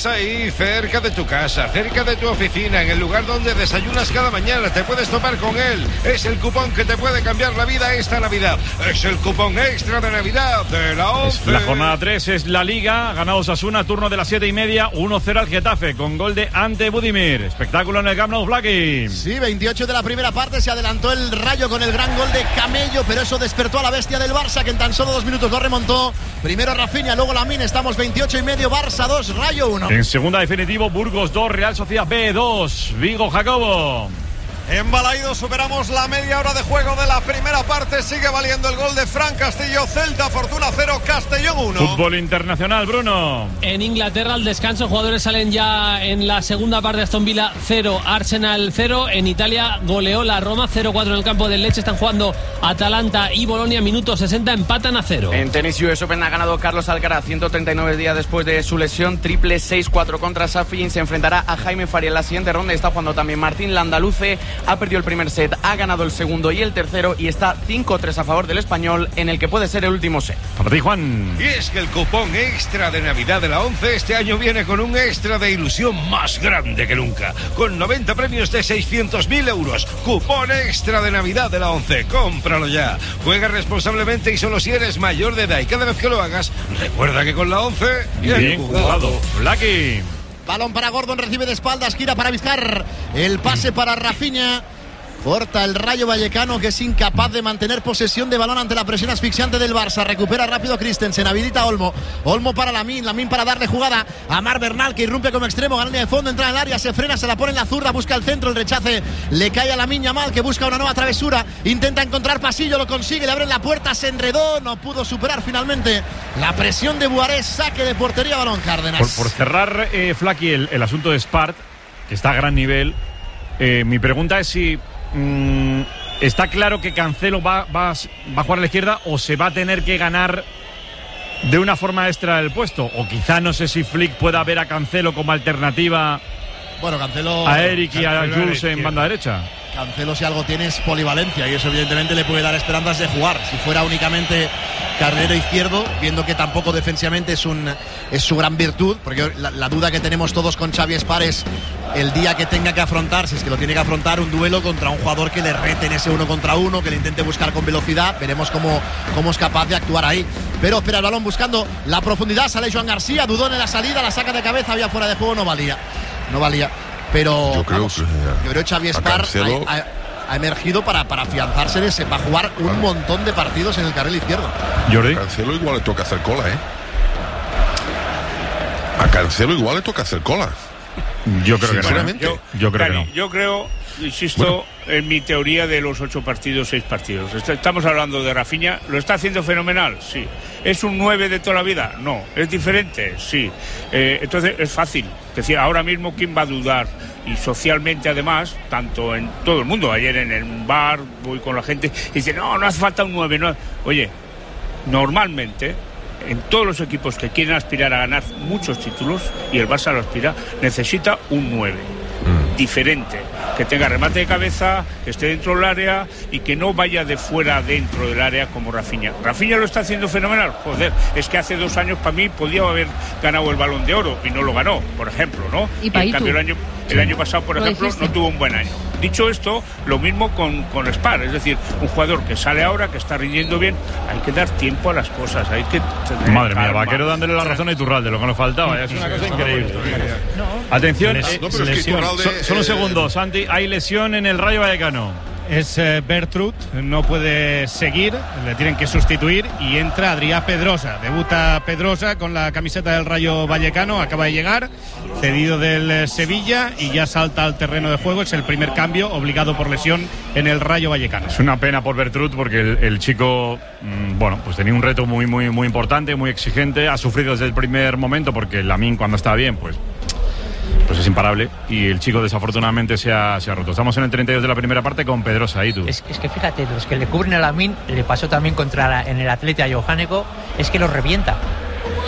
ahí, cerca de tu casa, cerca de tu oficina, en el lugar donde desayunas cada mañana. Te puedes topar con él. Es el cupón que te puede cambiar la vida esta Navidad. Es el cupón extra de Navidad de la once. La jornada tres es la Liga. Ganado Osasuna, turno de las siete y media. uno cero al Getafe con gol de Ante Budimir. Espectáculo en el Camp Nou, Flaky. Sí, veintiocho de la primera parte. Se adelantó el Rayo con el gran gol de Camello, pero eso despertó a la bestia del Barça, que en tan solo dos minutos lo remontó. Primero Rafinha, luego Lamine. Estamos veintiocho y medio. Barça dos, Rayo uno. En segunda definitivo, Burgos dos, Real Sociedad B dos. Vigo, Jacobo. En Balaídos superamos la media hora de juego de la primera parte. Sigue valiendo el gol de Fran Castillo. Celta, Fortuna cero, Castellón uno. Fútbol internacional, Bruno. En Inglaterra, al descanso, jugadores salen ya en la segunda parte. Aston Villa cero, Arsenal cero. En Italia goleó la Roma cero cuatro en el campo del Lecce. Están jugando Atalanta y Bolonia. Minuto sesenta, empatan a cero. En tenis U S Open ha ganado Carlos Alcaraz, ciento treinta y nueve días después de su lesión. Triple seis cuatro contra Safin. Se enfrentará a Jaime Faria en la siguiente ronda. Está jugando también Martín Landaluce. Ha perdido el primer set, ha ganado el segundo y el tercero y está cinco tres a favor del español en el que puede ser el último set. Para ti, Juan. Y es que el cupón extra de Navidad de la once este año viene con un extra de ilusión más grande que nunca, con noventa premios de seiscientos mil euros. Cupón extra de Navidad de la once, cómpralo ya. Juega responsablemente y solo si eres mayor de edad, y cada vez que lo hagas, recuerda que con la once bien, bien jugado. Lucky. Balón para Gordon, recibe de espaldas, gira para Vizcar. El pase para Rafinha. Corta el Rayo Vallecano, que es incapaz de mantener posesión de balón ante la presión asfixiante del Barça. Recupera rápido Christensen, habilita a Olmo. Olmo para Lamine, Lamine para darle jugada a Mar Bernal, que irrumpe como extremo, gana línea de fondo, entra en el área, se frena, se la pone en la zurda, busca el centro, el rechace le cae a Lamine Yamal, que busca una nueva travesura, intenta encontrar pasillo, lo consigue, le abren la puerta, se enredó, no pudo superar finalmente la presión de Buarés. Saque de portería, balón Cárdenas. Por, por cerrar, eh, Flaky, el, el asunto de Spart, que está a gran nivel, eh, mi pregunta es si Mm, ¿está claro que Cancelo va, va, va a jugar a la izquierda o se va a tener que ganar de una forma extra el puesto? O quizá no sé si Flick pueda ver a Cancelo como alternativa, bueno, Cancelo, a Eric y Cancelo a Jules en banda derecha. Cancelo, si algo tiene, es polivalencia, y eso evidentemente le puede dar esperanzas de jugar. Si fuera únicamente carrilero izquierdo, viendo que tampoco defensivamente es, un, es su gran virtud, porque la, la duda que tenemos todos con Xavi Espar es el día que tenga que afrontar, si es que lo tiene que afrontar, un duelo contra un jugador que le rete en ese uno contra uno, que le intente buscar con velocidad. Veremos cómo, cómo es capaz de actuar ahí. Pero espera el balón buscando la profundidad, sale Joan García, dudó en la salida, la saca de cabeza, había fuera de juego, no valía. No valía. Pero yo creo, vamos, que, yo creo que Xavi Espar ha, ha, ha emergido para, para afianzarse en ese. Va a jugar un claro. montón de partidos en el carril izquierdo. Jordi. A Cancelo igual le toca hacer cola, ¿eh? A Cancelo igual le toca hacer cola. Yo creo que no. Yo, yo creo Dani, que no. Yo creo, insisto, bueno. en mi teoría de los ocho partidos, seis partidos. Estamos hablando de Rafinha. ¿Lo está haciendo fenomenal? Sí. ¿Es un nueve de toda la vida? No. ¿Es diferente? Sí. Eh, entonces es fácil. Es decir, ahora mismo, ¿quién va a dudar? Y socialmente, además, tanto en todo el mundo. Ayer en el bar voy con la gente y dice, no, no hace falta un nueve. No. Oye, normalmente, en todos los equipos que quieren aspirar a ganar muchos títulos, y el Barça lo aspira, necesita un nueve. Mm. Diferente, que tenga remate de cabeza, que esté dentro del área y que no vaya de fuera a dentro del área como Rafinha. Rafinha lo está haciendo fenomenal. Joder, es que hace dos años para mí podía haber ganado el Balón de Oro y no lo ganó, por ejemplo, ¿no? Y, y en cambio el año, el año pasado, por lo ejemplo, dijiste. no tuvo un buen año. Dicho esto, lo mismo con, con Spar, es decir, un jugador que sale ahora, que está rindiendo bien, hay que dar tiempo a las cosas, hay que tener Madre mía, calma. Vaquero dándole la razón a Iturralde, lo que nos faltaba, es una cosa increíble. No. Atención, no, eh, pero es que Iturralde, so, solo un eh, segundo, Santi, hay lesión en el Rayo Vallecano. Es eh, Bertrud, no puede seguir, le tienen que sustituir y entra Adrià Pedrosa. Debuta Pedrosa con la camiseta del Rayo Vallecano, acaba de llegar, cedido del eh, Sevilla y ya salta al terreno de juego. Es el primer cambio obligado por lesión en el Rayo Vallecano. Es una pena por Bertrud porque el, el chico, mmm, bueno, pues tenía un reto muy, muy, muy importante, muy exigente. Ha sufrido desde el primer momento porque Lamine, cuando está bien, pues... pues es imparable y el chico desafortunadamente se ha, se ha roto. Estamos en el treinta y dos de la primera parte con Pedrosa y tú. Es, es que fíjate, los que le cubren a Lamine, le pasó también contra la, en el Atleti a Johaneko, es que los revienta.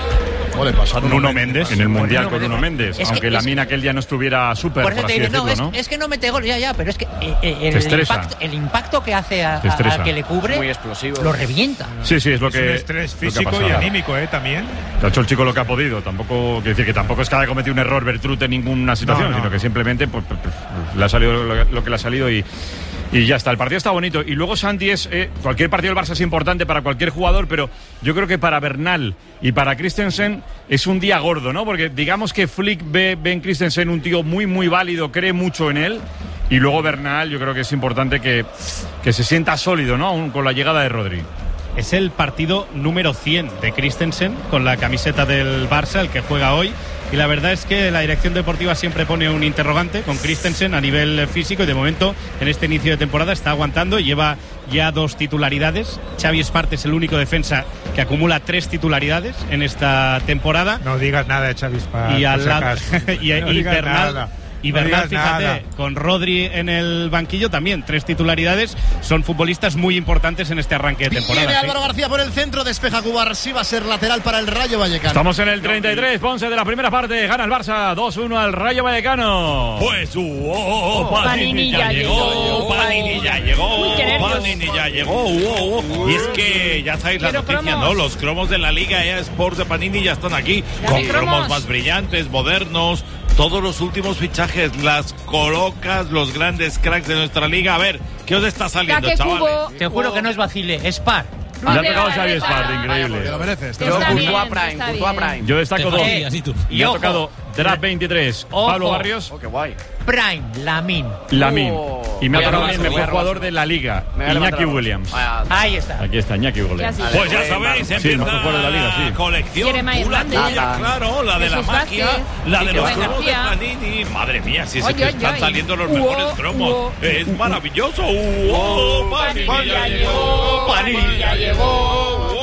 ¿Cómo le pasa a Nuno, Nuno Méndez? En el Mundial con Nuno Méndez. Es que- aunque es- Lamine aquel día no estuviera súper, Por por, eso te así dices, no, decirlo, es, ¿no? es que no mete gol, ya, ya, pero es que eh, eh, el, Te estresa. impacto, el impacto que hace a- Te a- estresa. al que le cubre Muy explosivo. lo revienta. Sí, sí, es lo Es que. un estrés lo que ha físico pasado. y anímico, ¿eh? También. Ha hecho el chico lo que ha podido. Tampoco quiere decir que tampoco es que haya cometido un error Bertrut en ninguna situación, No, no, sino que no. simplemente pues, pues, pues, le ha salido lo, lo que le ha salido y. Y ya está, el partido está bonito. Y luego, Santi, es eh, cualquier partido del Barça es importante para cualquier jugador, pero yo creo que para Bernal y para Christensen es un día gordo, ¿no? Porque digamos que Flick ve, ve en Christensen un tío muy, muy válido, cree mucho en él. Y luego Bernal, yo creo que es importante que, que se sienta sólido, ¿no? Aún con la llegada de Rodri. Es el partido número cien de Christensen con la camiseta del Barça, el que juega hoy. Y la verdad es que la dirección deportiva siempre pone un interrogante con Christensen a nivel físico y de momento en este inicio de temporada está aguantando y lleva ya dos titularidades. Xavi Espart es el único defensa que acumula tres titularidades en esta temporada. No digas nada de Xavi Espart, Y al por si lado acaso. y, No y digas Bernal nada. y No Bernal, digas fíjate, nada. con Rodri en el banquillo también tres titularidades, son futbolistas muy importantes en este arranque de temporada. Viene ¿sí? Álvaro García por el centro, despeja Cubarsí, va a ser lateral para el Rayo Vallecano. Estamos en el treinta y tres, Ponce de la primera parte, gana el Barça dos uno al Rayo Vallecano. Pues, uh, oh, oh, Panini ya llegó, Panini ya llegó, Uy, qué nervios. Panini ya llegó. uh, oh, oh. Y es que ya sabéis la Quiero noticia, cromos. ¿no? Los cromos de la Liga E A Sports de Panini ya están aquí, Ya con hay cromos cromos. más brillantes, modernos. Todos los últimos fichajes, las colocas, los grandes cracks de nuestra liga. A ver, ¿qué os está saliendo, Taque chavales? Cubo. Te juro que no es vacile, es par. Le ha Ruiz de tocado la Xavi Garreta. Espart, increíble. Te lo mereces. te Yo, lo Está mereces. Courtois bien, Prime, está Courtois bien. Prime. Yo destaco Te dos. fastidias, y tú. Me Y ha ojo. tocado Draft veintitrés, Ojo. Pablo Barrios, Oh, qué guay. Prime, Lamin. Lamine. Oh. Y me ha Voy a tocado robar, el voy a mejor robar. jugador de la liga, Me voy a levantar Iñaki la voz. Williams. Vaya. Ahí está. Aquí está, Iñaki Williams. Ya sí. Pues ya Vale, sabéis, vale. Sí, el empieza mejor jugador de la liga, sí. colección. Jeremiah Tú, la Hernández. tuya, claro, la de la Jesús magia, Vázquez. la de Quique los García. cromos de Panini. Madre mía, si es Oye, que oye, están oye. saliendo los Uo, mejores cromos. uo. Es maravilloso. Uo, Panini ya llegó, Panini ya llegó.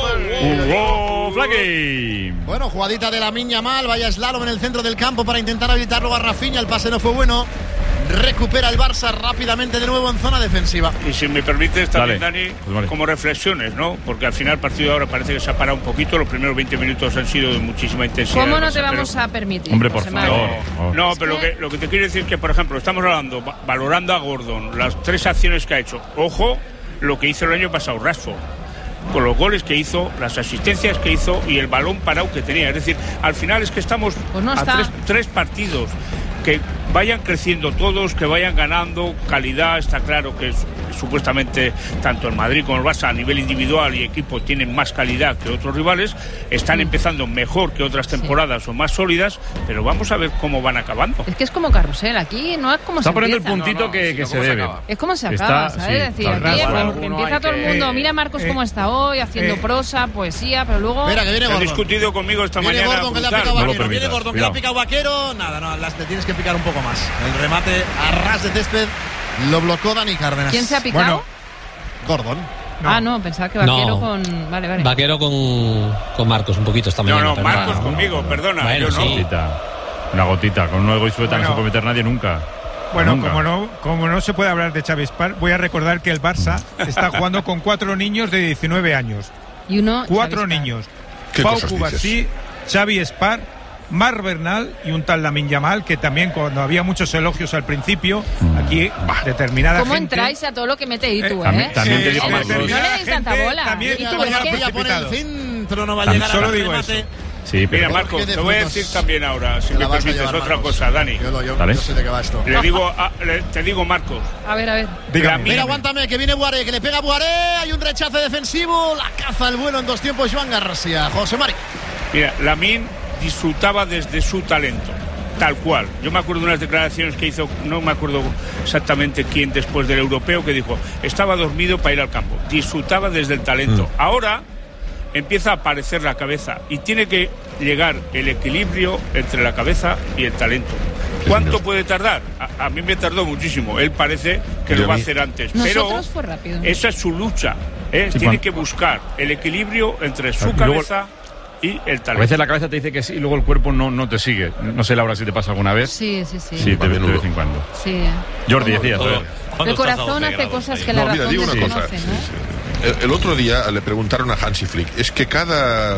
¡Hugo Flaky! Bueno, jugadita de la Miña mal, vaya slalom en el centro del campo para intentar habilitarlo a Rafinha, el pase no fue bueno. Recupera el Barça rápidamente de nuevo en zona defensiva. Y si me permites también, Dale. Dani, Pues vale. como reflexiones, ¿no? Porque al final el partido ahora parece que se ha parado un poquito. Los primeros veinte minutos han sido de muchísima intensidad. ¿Cómo del no Barça, te pero- vamos a permitir? Hombre, por José María? favor. Oh. No, Es pero que- lo que, lo que te quiero decir es que, por ejemplo, estamos hablando, va- valorando a Gordon, las tres acciones que ha hecho. Ojo, lo que hizo el año pasado Rashford, con los goles que hizo, las asistencias que hizo y el balón parado que tenía. Es decir, al final es que estamos Pues no a está. tres, tres partidos. Que vayan creciendo todos, que vayan ganando calidad. Está claro que es- supuestamente tanto el Madrid como el Barça a nivel individual y equipo tienen más calidad que otros rivales, están empezando mejor que otras temporadas o más sólidas, pero vamos a ver cómo van acabando. Es que es como carrusel, aquí no es como Está se poniendo el empieza. puntito que, que se debe. Es como se Está- acaba, ¿sabes? sí, Es decir, tal aquí cual. es- Alguno empieza hay todo el que- mundo, mira Marcos eh, cómo está hoy, haciendo eh, prosa, poesía, pero luego... Espera, que viene Ha Gordon. discutido conmigo esta Viene mañana. Gordon que le ha brutal. picado No lo Vaquero. Viene permitas, Gordon que le ha cuidado. picado Vaquero. Nada, no, las le tienes que picar un poco más. El remate a ras de césped lo blocó Dani Cárdenas. ¿Quién se ha picado? Bueno, Gordon. Ah, no, pensaba que Vaquero No. con... Vale, vale. Vaquero con, con Marcos un poquito esta No, mañana. no, pero Marcos nada. conmigo, perdona. Bueno, yo no. sí. Gotita. Una gotita, con un gol sueta no Bueno. se puede meter nadie nunca. Bueno, Nunca. como no, como no se puede hablar de Xavi Espart, voy a recordar que el Barça está jugando con cuatro niños de diecinueve años. Y uno... Cuatro Xavi Espart. niños. ¿Qué Pau cosas Cubarsí, Xavi Espart, Marc Bernal y un tal Lamine Yamal, que también cuando había muchos elogios al principio, aquí determinada ¿Cómo gente... entráis a todo lo que mete Itu, También, eh? también te Sí, digo sí, más. sí, No le determinada deis tanta gente bola. También Y Ya tú, lo es García que- por el precipitado. centro, no va a También llegar solo al digo remate. eso. Sí, pero Mira, Marcos, Jorge de te voy a Frutos. decir también ahora, si Te la me vas a permites, llevar, otra Marcos. cosa, Dani. Yo, lo- yo- ¿Vale? yo sé de qué va esto. Le digo, a- le- te digo, Marcos, A ver, a ver. Dígame. Mira, Mira, aguántame, que viene Buaré, que le pega a Buaré. Hay un rechace defensivo. La caza el vuelo en dos tiempos, Joan García. José Mari. mira, Lamine disfrutaba desde su talento, tal cual. Yo me acuerdo de unas declaraciones que hizo, no me acuerdo exactamente quién después del europeo, que dijo, estaba dormido para ir al campo. Disfrutaba desde el talento. Ahora empieza a aparecer la cabeza y tiene que llegar el equilibrio entre la cabeza y el talento. ¿Cuánto puede tardar? A, a mí me tardó muchísimo. Él parece que Y lo a va a mí- hacer antes. Nosotros Pero fue rápido. esa es su lucha. ¿eh? Sí, Tiene Juan. que buscar el equilibrio entre su Y luego- cabeza y el a talento. veces la cabeza te dice que sí y luego el cuerpo no, no te sigue. No sé, Laura, si te pasa alguna vez. Sí, sí, sí. Sí, de, de vez en cuando. Sí. Jordi, decías. Todo- a ver. ¿Cuándo El estás a corazón doce hace grados cosas ahí? que la No, mira, razón digo una cosa. desconoce, ¿no? El, el otro día le preguntaron a Hansi Flick, es que cada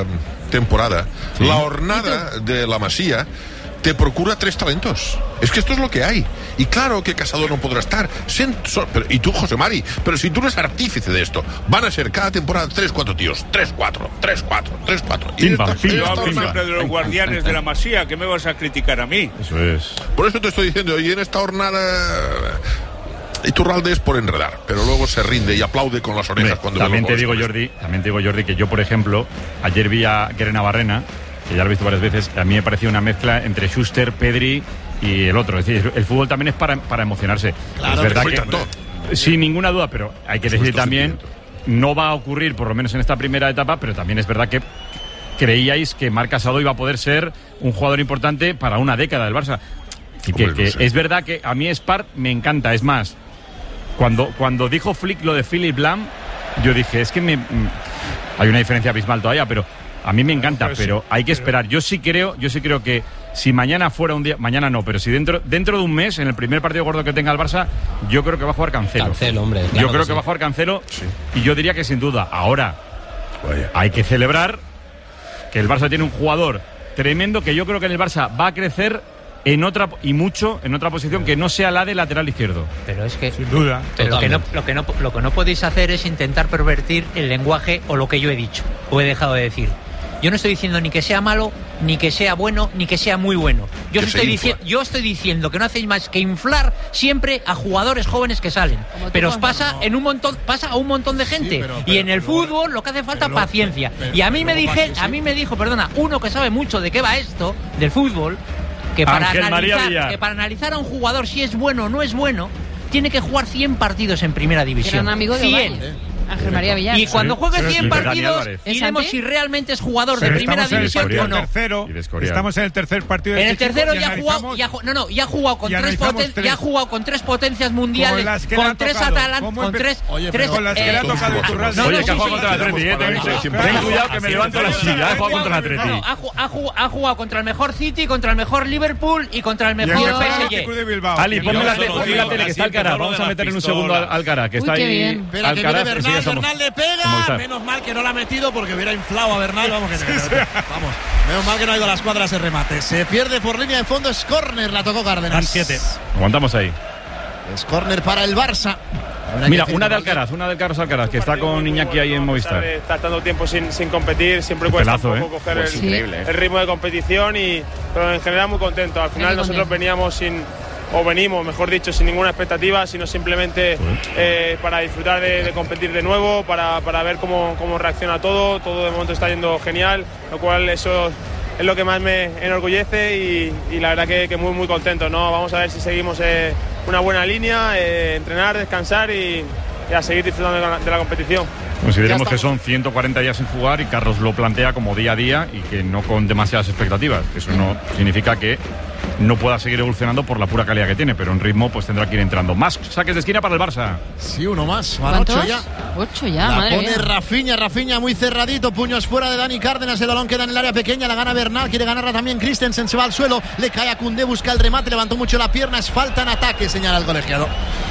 temporada, sí. La hornada de la Masía te procura tres talentos. Es que esto es lo que hay. Y claro que Casado no podrá estar. Y tú, José Mari, pero si tú eres artífice de esto, van a ser cada temporada tres, cuatro tíos. Tres, cuatro, tres, cuatro, tres, cuatro. Y esta, yo hablo siempre de los guardianes de la Masía, que me vas a criticar a mí. Eso es. Por eso te estoy diciendo, y en esta hornada... Iturralde es por enredar, pero luego se rinde y aplaude con las orejas. Hombre, cuando también te digo, Jordi, también te digo, Jordi, que yo, por ejemplo, ayer vi a Guerena Barrena, que ya lo he visto varias veces, a mí me pareció una mezcla entre Schuster, Pedri y el otro. Es decir, el fútbol también es para, para emocionarse. Claro, es verdad que, que, tanto. sin ninguna duda, pero hay que decir también, no va a ocurrir, por lo menos en esta primera etapa, pero también es verdad que creíais que Marc Casado iba a poder ser un jugador importante para una década del Barça. Y que, que es verdad que a mí Spar me encanta, es más, cuando, cuando dijo Flick lo de Philipp Lahm, yo dije, es que me, hay una diferencia abismal todavía, pero a mí me encanta, pero, pero hay que esperar. Yo sí creo, yo sí creo que si mañana fuera un día, mañana no, pero si dentro dentro de un mes, en el primer partido gordo que tenga el Barça, yo creo que va a jugar Cancelo. Cancelo, hombre. Claro yo creo que, que sí. va a jugar Cancelo, sí. Y yo diría que sin duda. Ahora, Vaya. hay que celebrar que el Barça tiene un jugador tremendo que yo creo que en el Barça va a crecer en otra y mucho en otra posición que no sea la de lateral izquierdo. Pero es que sin duda. Pero lo que, no, lo que no lo que no podéis hacer es intentar pervertir el lenguaje o lo que yo he dicho o he dejado de decir. Yo no estoy diciendo ni que sea malo, ni que sea bueno, ni que sea muy bueno. Yo estoy diciendo, yo estoy diciendo que no hacéis más que inflar siempre a jugadores jóvenes que salen. Pero os pasa no. en un montón, pasa a un montón de gente. Sí, pero, pero, y en el pero, fútbol lo que hace falta es paciencia. Pero, y a mí me dije, a mí me dijo, perdona, uno que sabe mucho de qué va esto del fútbol, que para analizar, que para analizar a un jugador si es bueno o no es bueno, tiene que jugar cien partidos en primera división. Era un amigo de cien. Ángel María Villar. Y cuando sí, juegue cien sí, partidos, diremos si realmente es jugador de primera división o no. Tercero, estamos en el tercer partido. En el este tercero chico, ya ha jugado, ya, no, no, ya ha jugado con tres, poten, tres. Ya ha jugado con tres potencias mundiales, con tres Atalantas, con tres, Oye, tres. Con las que eh, le ha tocado Iturralde. No, no, Oye, que ha jugado contra el Atleti. Ten cuidado que me levanto la silla. Ha jugado contra el Atleti. Ha jugado contra el mejor City, contra el mejor Liverpool y contra el mejor P S G. Ali, ponme la tele que está Alcaraz. Vamos a meter en un segundo a Alcaraz, que está ahí. Alcaraz, Bernal le pega. Menos mal que no la ha metido porque hubiera inflado a Bernal. Vamos, que sí, sí. Vamos. Menos mal que no ha ido a las cuadras el remate. Se pierde por línea de fondo. Es córner. La tocó Cárdenas. siete. Aguantamos ahí. Es córner para el Barça. Mira, una de Alcaraz, una de Carlos Alcaraz, que está con Iñaki ahí en Movistar. Está tanto tiempo sin, sin competir, siempre cuesta pelazo, un poco ¿eh? coger Pues el, increíble, ¿eh? el ritmo de competición, y, pero en general muy contento. Al final nosotros veníamos sin, o venimos, mejor dicho, sin ninguna expectativa, sino simplemente eh, para disfrutar de, de competir de nuevo, para, para ver cómo, cómo reacciona todo. Todo de momento está yendo genial, lo cual eso es lo que más me enorgullece, y, y la verdad que, que muy muy contento, ¿no? Vamos a ver si seguimos eh, una buena línea, eh, entrenar, descansar y, y a seguir disfrutando de la, de la competición. Consideremos que son ciento cuarenta días sin jugar y Carlos lo plantea como día a día y que no con demasiadas expectativas. Eso no significa que no pueda seguir evolucionando por la pura calidad que tiene, pero en ritmo pues tendrá que ir entrando. Más saques de esquina para el Barça. Sí, uno más. Van ocho ya. Ocho ya, la madre pone mía. Rafinha, Rafinha muy cerradito, puños fuera de Dani Cárdenas, el balón queda en el área pequeña, la gana Bernal, quiere ganarla también Christensen, se va al suelo, le cae a Koundé, busca el remate, levantó mucho la pierna, es falta en ataque, señala el colegiado.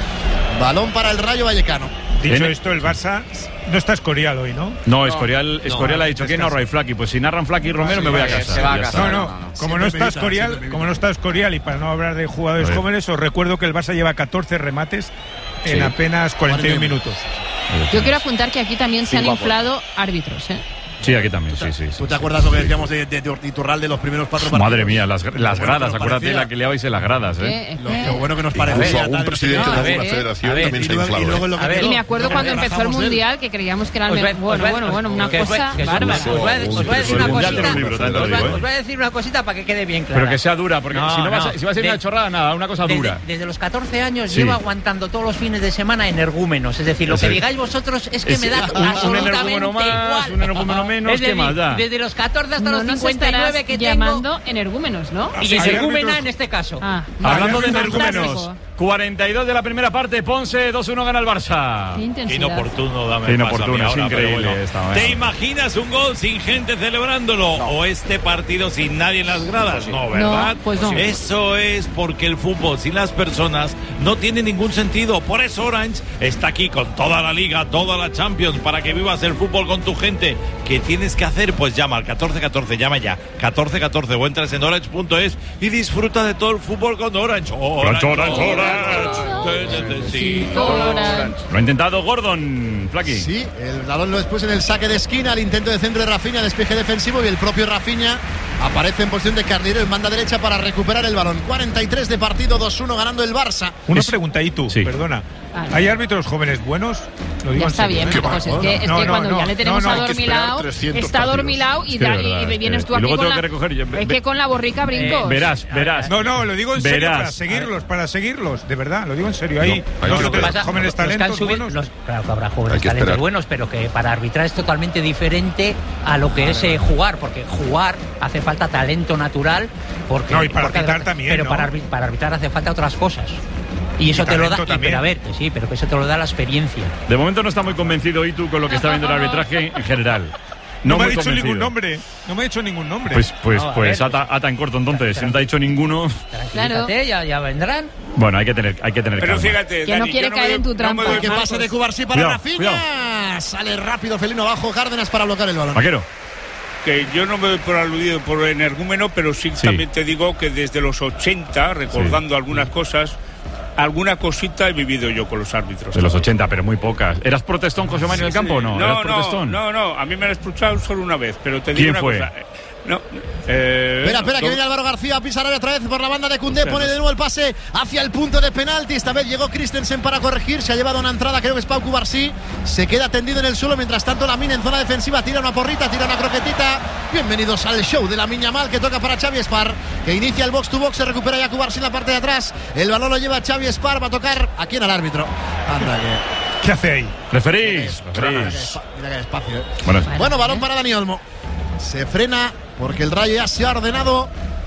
Balón para el Rayo Vallecano. Dicho esto, el Barça no está Escorial hoy, ¿no? No, Escorial, Escorial no, ha dicho que no Ray Flaky. Pues si narran Flaky y Romero, sí, me voy a casa. Se va a casa. No, no, no, no. Como no está Escorial, como no está Escorial, y para no hablar de jugadores jóvenes, os recuerdo que el Barça lleva catorce remates en sí. apenas cuarenta y uno minutos. Yo quiero apuntar que aquí también se han inflado árbitros, ¿eh? Sí, aquí también, sí, sí. ¿Tú te acuerdas lo que decíamos de, de, de Iturralde los primeros cuatro partidos? Madre mía, las, las gradas, acuérdate la que liabais en las gradas, ¿eh? Lo, lo bueno que nos parecía. Incluso un presidente de alguna federación también se ha inflado. Y me acuerdo cuando empezó el Mundial que creíamos que era el mejor. Bueno, bueno, bueno, una cosa bárbara. Os voy a decir una cosita. Os voy a decir una cosita para que quede bien claro. Pero que sea dura, porque si no vas a ser una chorrada, nada, una cosa dura. Desde los catorce años llevo aguantando todos los fines de semana energúmenos. Es decir, lo que digáis vosotros es que me da absolutamente igual. Un energúmeno menos, ¿qué más da? Desde los catorce hasta no los cincuenta y nueve que llamando tengo... energúmenos, ¿no? Y energúmena en este caso. Ah, hablando de energúmenos, cuarenta y dos de la primera parte, Ponce, dos uno gana el Barça. Qué intensidad. Qué inoportuno, dame Qué inoportuno, es ahora, increíble. Bueno. Esta, ¿Te imaginas un gol sin gente celebrándolo? No. ¿O este partido sin nadie en las gradas? No, ¿verdad? No, pues no. Eso es porque el fútbol sin las personas no tiene ningún sentido. Por eso Orange está aquí con toda la Liga, toda la Champions, para que vivas el fútbol con tu gente, que ¿Qué tienes que hacer? Pues llama al catorce catorce, llama ya, catorce catorce o entras en orange punto es y disfruta de todo el fútbol con Orange. Orange, Orange, Orange. Te necesito Orange. Lo ha intentado Gordon, Flaky. Sí, el balón después en el saque de esquina, el intento de centro de Rafinha, despeje defensivo y el propio Rafinha aparece en posición de carrilero en banda derecha para recuperar el balón. cuarenta y tres de partido, dos uno ganando el Barça. Una pregunta ahí tú, sí. Perdona. Vale. ¿Hay árbitros jóvenes buenos? Lo digo ya está serio, bien, ¿eh? pues es que, es no, que no, cuando no, ya le tenemos no, no, adormilado, está adormilado y, da, y, y vienes tú y aquí luego con tengo la, que recoger yo, es que con la borrica brincos. Eh, verás, verás. No, no, lo digo en verás. serio, para seguirlos, para seguirlos, de verdad, lo digo en serio. Hay no, dos o tres pasa, jóvenes los talentos subido, buenos. Los, claro que habrá jóvenes talentos esperar. buenos, pero que para arbitrar es totalmente diferente a lo que es eh, jugar, porque jugar hace falta talento natural. Porque, no, y para porque, arbitrar también, Pero ¿no? para, para arbitrar hace falta otras cosas. Y eso y te lo da, y, pero a ver, que sí, pero que eso te lo da la experiencia. De momento no está muy convencido Itu con lo que está viendo el arbitraje en general. No, No, me ha muy dicho convencido. ningún nombre. No me ha dicho ningún nombre. Pues, pues, No, pues ver. ata, ata en corto entonces. Si no te ha dicho ninguno. Claro. Ya, ya vendrán. Bueno, hay que tener, hay que tener Pero calma. fíjate, que no Dani, quiere yo caer me en tu trampa. No me Que pase de Cubarsí para Cuidado, Rafinha. cuidado. Sale rápido Felino abajo, Cárdenas para bloquear el balón. Vaquero. Que yo no me doy por aludido por energúmeno, pero sí, Sí. también te digo que desde los ochenta, recordando algunas cosas, alguna cosita he vivido yo con los árbitros. De los ochenta, pero muy pocas. ¿Eras protestón, José Manuel, en el campo o no? ¿Eras No, protestón? no, no, no, a mí me han expulsado solo una vez, pero te digo ¿Quién una fue? cosa. No, eh, Espera, espera, no, que viene Álvaro García a pisar otra vez por la banda de Koundé, O sea, pone no de nuevo el pase hacia el punto de penalti. Esta vez llegó Christensen para corregir, se ha llevado una entrada, creo que es Pau Cubarsí. Se queda tendido en el suelo, mientras tanto Lamine en zona defensiva tira una porrita, tira una croquetita. Bienvenidos al show de Lamine Yamal, que toca para Xavi Espar, que inicia el box to box, se recupera ya Cubarsí en la parte de atrás. El balón lo lleva Xavi Espar, va a tocar ¿a quién? Al árbitro. Anda que... ¿Qué hace ahí? Referís. Mira que despacio, eh. Bueno, Bueno, balón para Dani Olmo. Se frena porque el Rayo ya se ha ordenado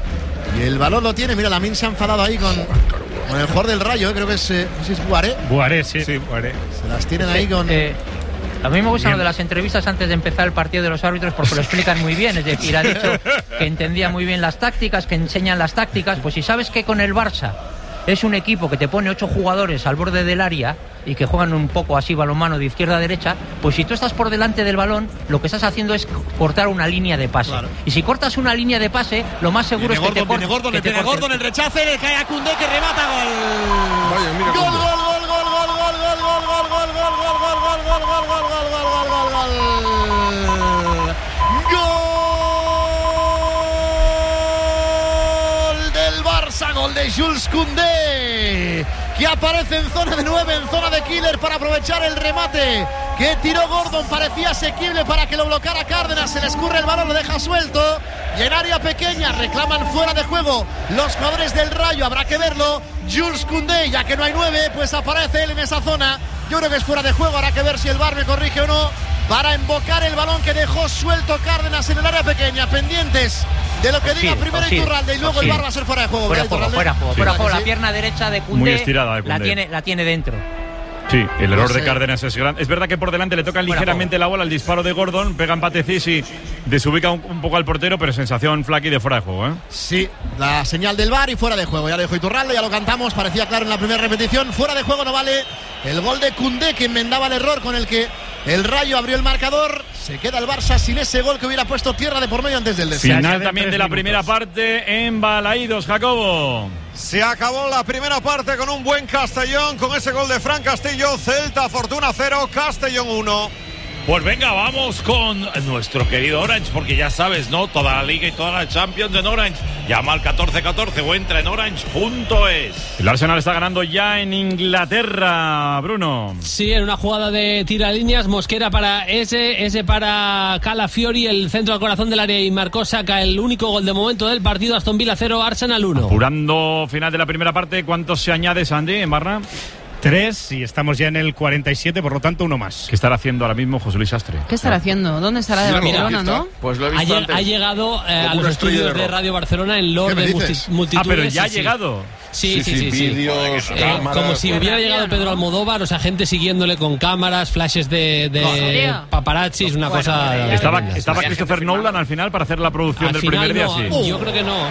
y el balón lo tiene. Mira, Lamine se ha enfadado ahí con, con el jugador del Rayo, eh. creo que es, eh, no sé si es Buaré. Buaré, sí. Sí, Buaré. Se las tienen ahí con... Eh, a mí me gusta lo de las entrevistas antes de empezar el partido de los árbitros porque lo explican muy bien. Es decir, ha dicho que entendía muy bien las tácticas, que enseñan las tácticas. Pues si sabes que con el Barça es un equipo que te pone ocho jugadores al borde del área y que juegan un poco así balonmano de izquierda a derecha, pues si tú estás por delante del balón, lo que estás haciendo es cortar una línea de pase. Claro. Y si cortas una línea de pase, lo más seguro viene es que Gordon, te corte. Viene Gordon, que le te pega corte. Gordon, el rechace, le cae a Koundé que remata, gol. Vaya, mira Gol, Koundé. gol, gol, gol, gol, gol, gol, gol, gol, gol, gol, gol, gol, gol, gol, gol, gol, gol, gol, gol, gol. Gol del Barça, gol de Jules Koundé, que aparece en zona de nueve, en zona de killer para aprovechar el remate que tiró Gordon. Parecía asequible para que lo bloqueara Cárdenas, se le escurre el balón, lo deja suelto y en área pequeña reclaman fuera de juego los jugadores del Rayo. Habrá que verlo. Jules Koundé, ya que no hay nueve, pues aparece él en esa zona. Yo creo que es fuera de juego, habrá que ver si el V A R me corrige o no, para invocar el balón que dejó suelto Cárdenas en el área pequeña, pendientes de lo que diga Sí, primero sí, Iturralde y luego sí. el V A R va a ser fuera de juego. Fuera ¿verdad, juego, Iturralde? fuera juego, Sí, fuera ¿verdad juego. que La sí? pierna derecha de Koundé Muy estirada de Koundé. la tiene, la tiene dentro. Sí, el error Pues, de eh, Cárdenas es grande. Es verdad que por delante le toca ligeramente la bola, el disparo de Gordon, pega empate Cis y desubica un, un poco al portero, pero sensación Flaky de fuera de juego, ¿eh? Sí, la señal del V A R y fuera de juego. Ya lo dijo Iturralde, ya lo cantamos, parecía claro en la primera repetición. Fuera de juego no vale el gol de Koundé, que enmendaba el error con el que el Rayo abrió el marcador. Se queda el Barça sin ese gol que hubiera puesto tierra de por medio antes del descanso. Final también de la primera parte en Balaídos, Jacobo. Se acabó la primera parte con un buen Castellón, con ese gol de Fran Castillo. Celta, Fortuna cero, Castellón uno. Pues venga, vamos con nuestro querido Orange, porque ya sabes, ¿no? Toda la Liga y toda la Champions en Orange. Llama al catorce catorce o entra en orange punto es. El Arsenal está ganando ya en Inglaterra, Bruno. Sí, en una jugada de tiralíneas, Mosquera para ese, ese para Calafiori, el centro al corazón del área y marcó, saca el único gol de momento del partido. Aston Villa cero, Arsenal uno. Apurando final de la primera parte, ¿cuántos se añade, Sandy, en Barra? Tres y estamos ya en el cuarenta y siete, por lo tanto uno más. ¿Qué estará haciendo ahora mismo José Luis Astre? ¿Qué estará haciendo? ¿Dónde estará? De Barcelona, ¿no? Pues lo he Ha, visto lleg- antes. ha llegado eh, a Como los una estrella estudios de de rock. Radio Barcelona en Lord ¿Qué me de dices? multi- multitudes. Ah, pero ya ha sí, sí. llegado. Sí, sí, sí. sí. vídeos, Eh, cámaras. como si hubiera llegado Pedro Almodóvar, o sea, gente siguiéndole con cámaras, flashes de, de ¿En serio? paparazzis, una cosa. Estaba, tremenda. estaba Christopher Nolan al final para hacer la producción Al del final primer día, no, sí. yo creo que no.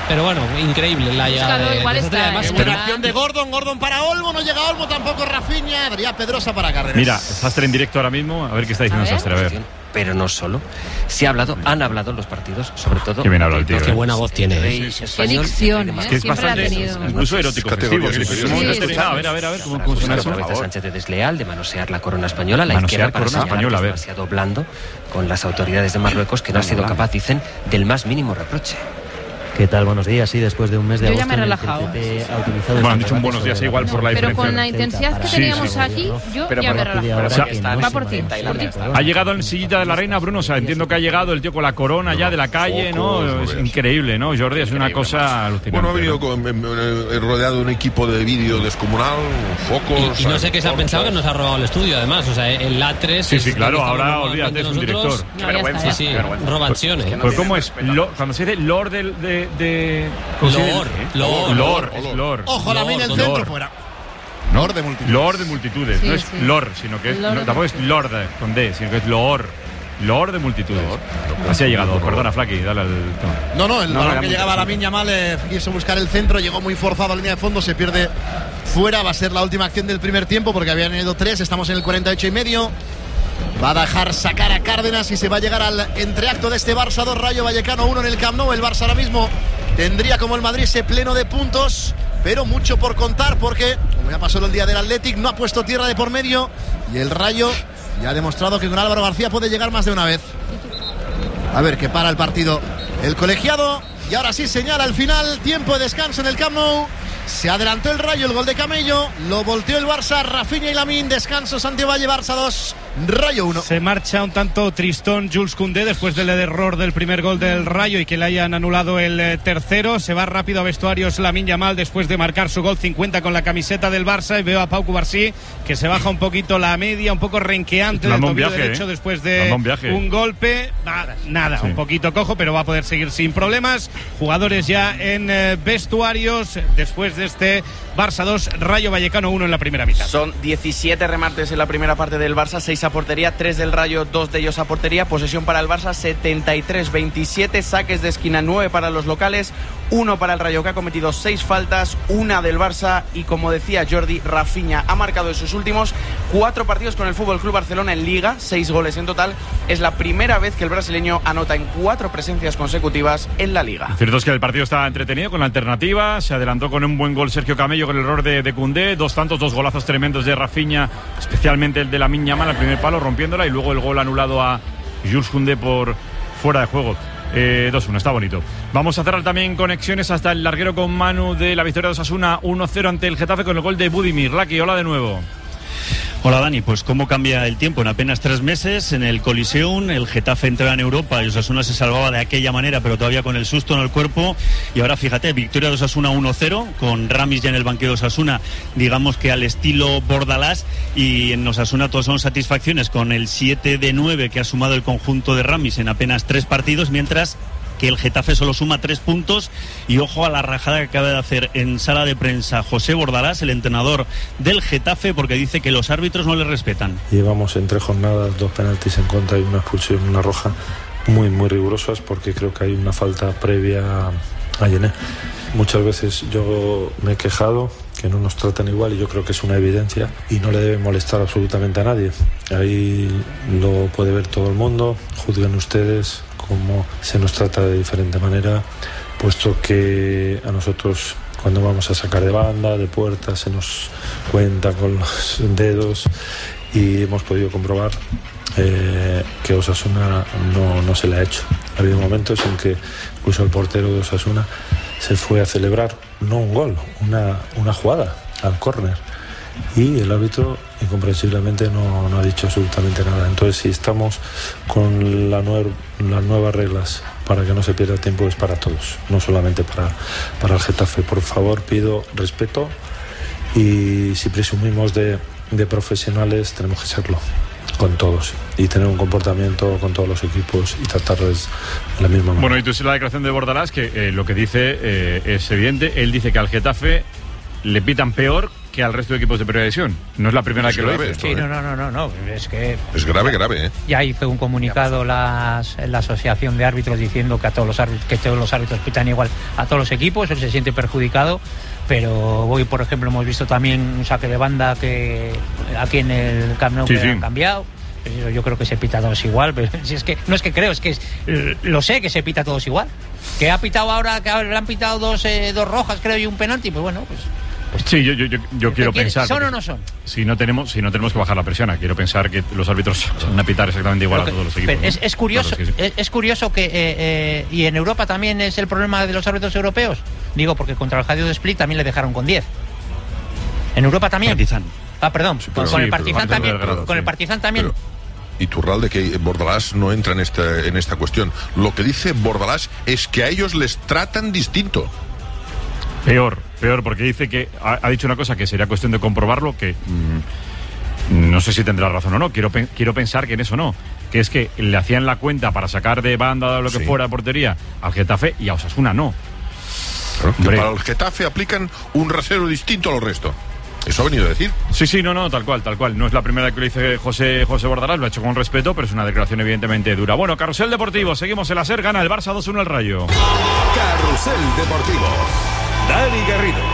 pero bueno, increíble la llegada de, igual de está, Sastre. Además, Qué buena acción de Gordon, Gordon para Olmo, no llega Olmo, tampoco Rafinha, Adrián Pedrosa para Cárdenas. Mira, Sastre en directo ahora mismo, a ver qué está diciendo Sastre, a ver. Pero no solo. Se ha hablado, han hablado los partidos, sobre todo. Qué bien habla el tío. Qué buena voz tiene. Rey, Qué español, dicción, ¿eh? Es que es Siempre la ha bastante, tenido. incluso erótico festivo. Sí, sí, sí. A ver, a ver, a ver, ¿cómo, cómo suena eso? Aprovecha Sánchez de desleal, de manosear la corona española, la Manosear izquierda para corona señalar española, que a es ver. demasiado blando con las autoridades de Marruecos, que no ha sido capaz, dicen, del más mínimo reproche. ¿Qué tal? Buenos días. Sí, después de un mes de Yo ya agosto me he en el que relajado. el P P ha utilizado Bueno, han dicho un buenos días igual por la Pero diferencia. con la intensidad que Sí, teníamos sí. aquí, yo Pero ya me he para- relajado. O sea, Va por ti. Ha llegado en sillita de la reina, Bruno. O sea, entiendo que ha llegado el tío con la corona ya de la calle, ¿no? Es increíble, ¿no, Jordi? Es una cosa alucinante. Bueno, ha venido con, eh, rodeado de un equipo de vídeo descomunal, focos. Y, y no sé qué se ha pensado que nos ha robado el estudio, además. O sea, el A tres. Sí, sí, es claro, lo que ahora estamos olvídate, es un nosotros. director. Qué vergüenza. Sí, sí, robaciones. Pues, ¿cómo es? Lo- cuando se dice Lord de. de, de ¿cómo se dice? Lord, Lord. Lord, es Lord. Ojo, la mina en el centro, fuera. Lord de multitudes. Lord de multitudes. Sí, no es sí. Lord, sino que es. Lord no, de- tampoco es Lord con D, sino que es Lord. Lord de multitudes. Así ha llegado. Perdona, Flaky, dale al tema. No, no, el No, balón era que muy llegaba a la Miña Mal eh, quiso buscar el centro, llegó muy forzado a la línea de fondo, se pierde fuera, va a ser la última acción del primer tiempo porque habían ido tres, estamos en el cuarenta y ocho y medio. Va a dejar sacar a Cárdenas y se va a llegar al entreacto de este Barça dos, Rayo Vallecano uno en el Camp Nou. El Barça ahora mismo tendría como el Madrid ese pleno de puntos, pero mucho por contar porque, como ya pasó el día del Athletic, no ha puesto tierra de por medio y el Rayo ya ha demostrado que con Álvaro García puede llegar más de una vez. A ver qué para el partido el colegiado. Y ahora sí señala al final, tiempo de descanso en el Camp Nou. Se adelantó el Rayo, el gol de Camello. Lo volteó el Barça, Rafinha y Lamine. Descanso, Santiago Valle, Barça dos, Rayo uno. Se marcha un tanto tristón Jules Koundé después del error del primer gol del Rayo y que le hayan anulado el eh, tercero. Se va rápido a vestuarios Lamine Yamal después de marcar su gol cincuenta con la camiseta del Barça. Y veo a Pau Cubarsí que se baja un poquito la media, un poco renqueante del tobillo viaje, derecho ¿eh? después de Landón viaje. un golpe. Va, nada, Sí. un poquito cojo, pero va a poder seguir sin problemas. Jugadores ya en eh, vestuarios después de este Barça dos, Rayo Vallecano uno en la primera mitad. Son diecisiete remates en la primera parte del Barça, seis a portería, tres del Rayo, dos de ellos a portería. Posesión para el Barça, setenta y tres veintisiete. Saques de esquina, nueve para los locales, uno para el Rayo, que ha cometido seis faltas, una del Barça. Y como decía Jordi, Rafinha ha marcado en sus últimos cuatro partidos con el Fútbol Club Barcelona en Liga, seis goles en total. Es la primera vez que el brasileño anota en cuatro presencias consecutivas en la Liga. Lo cierto es que el partido estaba entretenido con la alternativa. Se adelantó con un buen gol Sergio Camello con el error de, de Koundé. Dos tantos, dos golazos tremendos de Rafinha, especialmente el de la Miña Mal al primer palo, rompiéndola. Y luego el gol anulado a Jules Koundé por fuera de juego. Eh, dos uno, está bonito. Vamos a cerrar también conexiones hasta el larguero con Manu de la victoria de Osasuna uno cero ante el Getafe con el gol de Budimir. Laki, hola de nuevo. Hola Dani, pues cómo cambia el tiempo. En apenas tres meses en el Coliseum el Getafe entraba en Europa y Osasuna se salvaba de aquella manera, pero todavía con el susto en el cuerpo. Y ahora fíjate, victoria de Osasuna uno cero, con Ramis ya en el banquillo de Osasuna, digamos que al estilo Bordalás. Y en Osasuna todos son satisfacciones con el siete de nueve que ha sumado el conjunto de Ramis en apenas tres partidos, mientras que el Getafe solo suma tres puntos. Y ojo a la rajada que acaba de hacer en sala de prensa José Bordalás, el entrenador del Getafe, porque dice que los árbitros no le respetan. Llevamos en tres jornadas dos penaltis en contra y una expulsión, una roja, muy muy rigurosas, porque creo que hay una falta previa a Yené. Muchas veces yo me he quejado que no nos tratan igual y yo creo que es una evidencia y no le debe molestar absolutamente a nadie. Ahí lo puede ver todo el mundo, juzguen ustedes cómo se nos trata de diferente manera, puesto que a nosotros cuando vamos a sacar de banda, de puerta, se nos cuenta con los dedos y hemos podido comprobar eh, que Osasuna no, no se le ha hecho. Ha habido momentos en que incluso el portero de Osasuna se fue a celebrar, no un gol, una, una jugada al córner. Y el árbitro incomprensiblemente no, no ha dicho absolutamente nada. Entonces, si estamos con la nuer, las nuevas reglas para que no se pierda tiempo, es para todos, no solamente para, para el Getafe. Por favor, pido respeto y si presumimos de, de profesionales, tenemos que serlo con todos y tener un comportamiento con todos los equipos y tratarles de la misma manera. Bueno, y tú la declaración de Bordalás, que eh, lo que dice eh, es evidente. Él dice que al Getafe le pitan peor que al resto de equipos de primera división. No es la primera es vez que grave lo dice. esto, Sí, ¿eh? no, no, no, no, no, es que... Es grave, grave, ¿eh? Ya hizo un comunicado las, la asociación de árbitros diciendo que a todos los árbitros, que todos los árbitros pitan igual a todos los equipos, él se siente perjudicado, pero hoy, por ejemplo, hemos visto también un saque de banda que aquí en el Camp Nou Sí, que sí. han cambiado. Yo, yo creo que se pita todos igual, pero si es que no es que creo, es que es, lo sé que se pita todos igual. Que ha pitado ahora, que le han pitado dos, eh, dos rojas, creo, y un penalti, pues bueno, pues... Sí, yo, yo, yo, yo quiero ¿Quién- pensar. ¿Son porque o no son? Si no tenemos, si no tenemos que bajar la presión, quiero pensar que los árbitros van a pitar exactamente igual Pero a todos los equipos. Pero es, ¿no? es curioso, Claro, sí, sí. es, es curioso que eh, eh, y en Europa también es el problema de los árbitros europeos. Digo, porque contra el Hajduk Split también le dejaron con diez. En Europa también. Partizan. Ah, perdón. pero- con sí, el Partizan pero- también. Belgrado, con sí. el Partizan también. Pero- Y Turralde, que Bordalás no entra en esta, en esta cuestión. Lo que dice Bordalás es que a ellos les tratan distinto. Peor, peor, porque dice que ha, ha dicho una cosa que sería cuestión de comprobarlo, que mm, no sé si tendrá razón o no, quiero, pe- quiero pensar que en eso no, que es que le hacían la cuenta para sacar de banda o lo que Sí. fuera de portería al Getafe y a Osasuna no. Claro, que Hombre. para el Getafe aplican un rasero distinto a lo resto. Eso ha venido a decir. Sí, sí, no, no, tal cual, tal cual. No es la primera vez que lo dice José, José Bordalás, lo ha hecho con respeto, pero es una declaración evidentemente dura. Bueno, Carrusel Deportivo, seguimos en la SER, gana el Barça dos uno al Rayo. Carrusel Deportivo. Dani Garrido.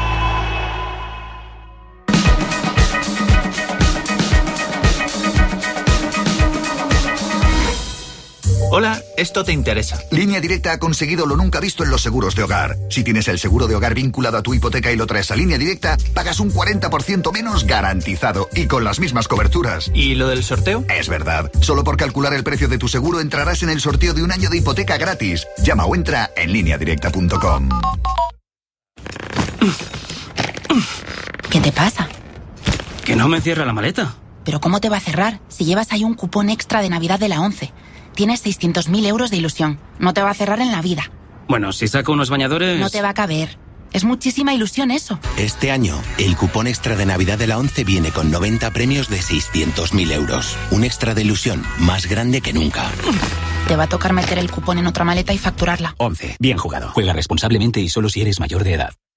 Hola, esto te interesa. Línea Directa ha conseguido lo nunca visto en los seguros de hogar. Si tienes el seguro de hogar vinculado a tu hipoteca y lo traes a Línea Directa, pagas un cuarenta por ciento menos garantizado y con las mismas coberturas. ¿Y lo del sorteo? Es verdad. Solo por calcular el precio de tu seguro entrarás en el sorteo de un año de hipoteca gratis. Llama o entra en línea directa punto com. ¿Qué te pasa? Que no me cierra la maleta. ¿Pero cómo te va a cerrar si llevas ahí un cupón extra de Navidad de la ONCE? Tienes seiscientos mil euros de ilusión. No te va a cerrar en la vida. Bueno, si saco unos bañadores... No te va a caber. Es muchísima ilusión eso. Este año, el cupón extra de Navidad de la ONCE viene con noventa premios de seiscientos mil euros. Un extra de ilusión más grande que nunca. Te va a tocar meter el cupón en otra maleta y facturarla. ONCE. Bien jugado. Juega responsablemente y solo si eres mayor de edad.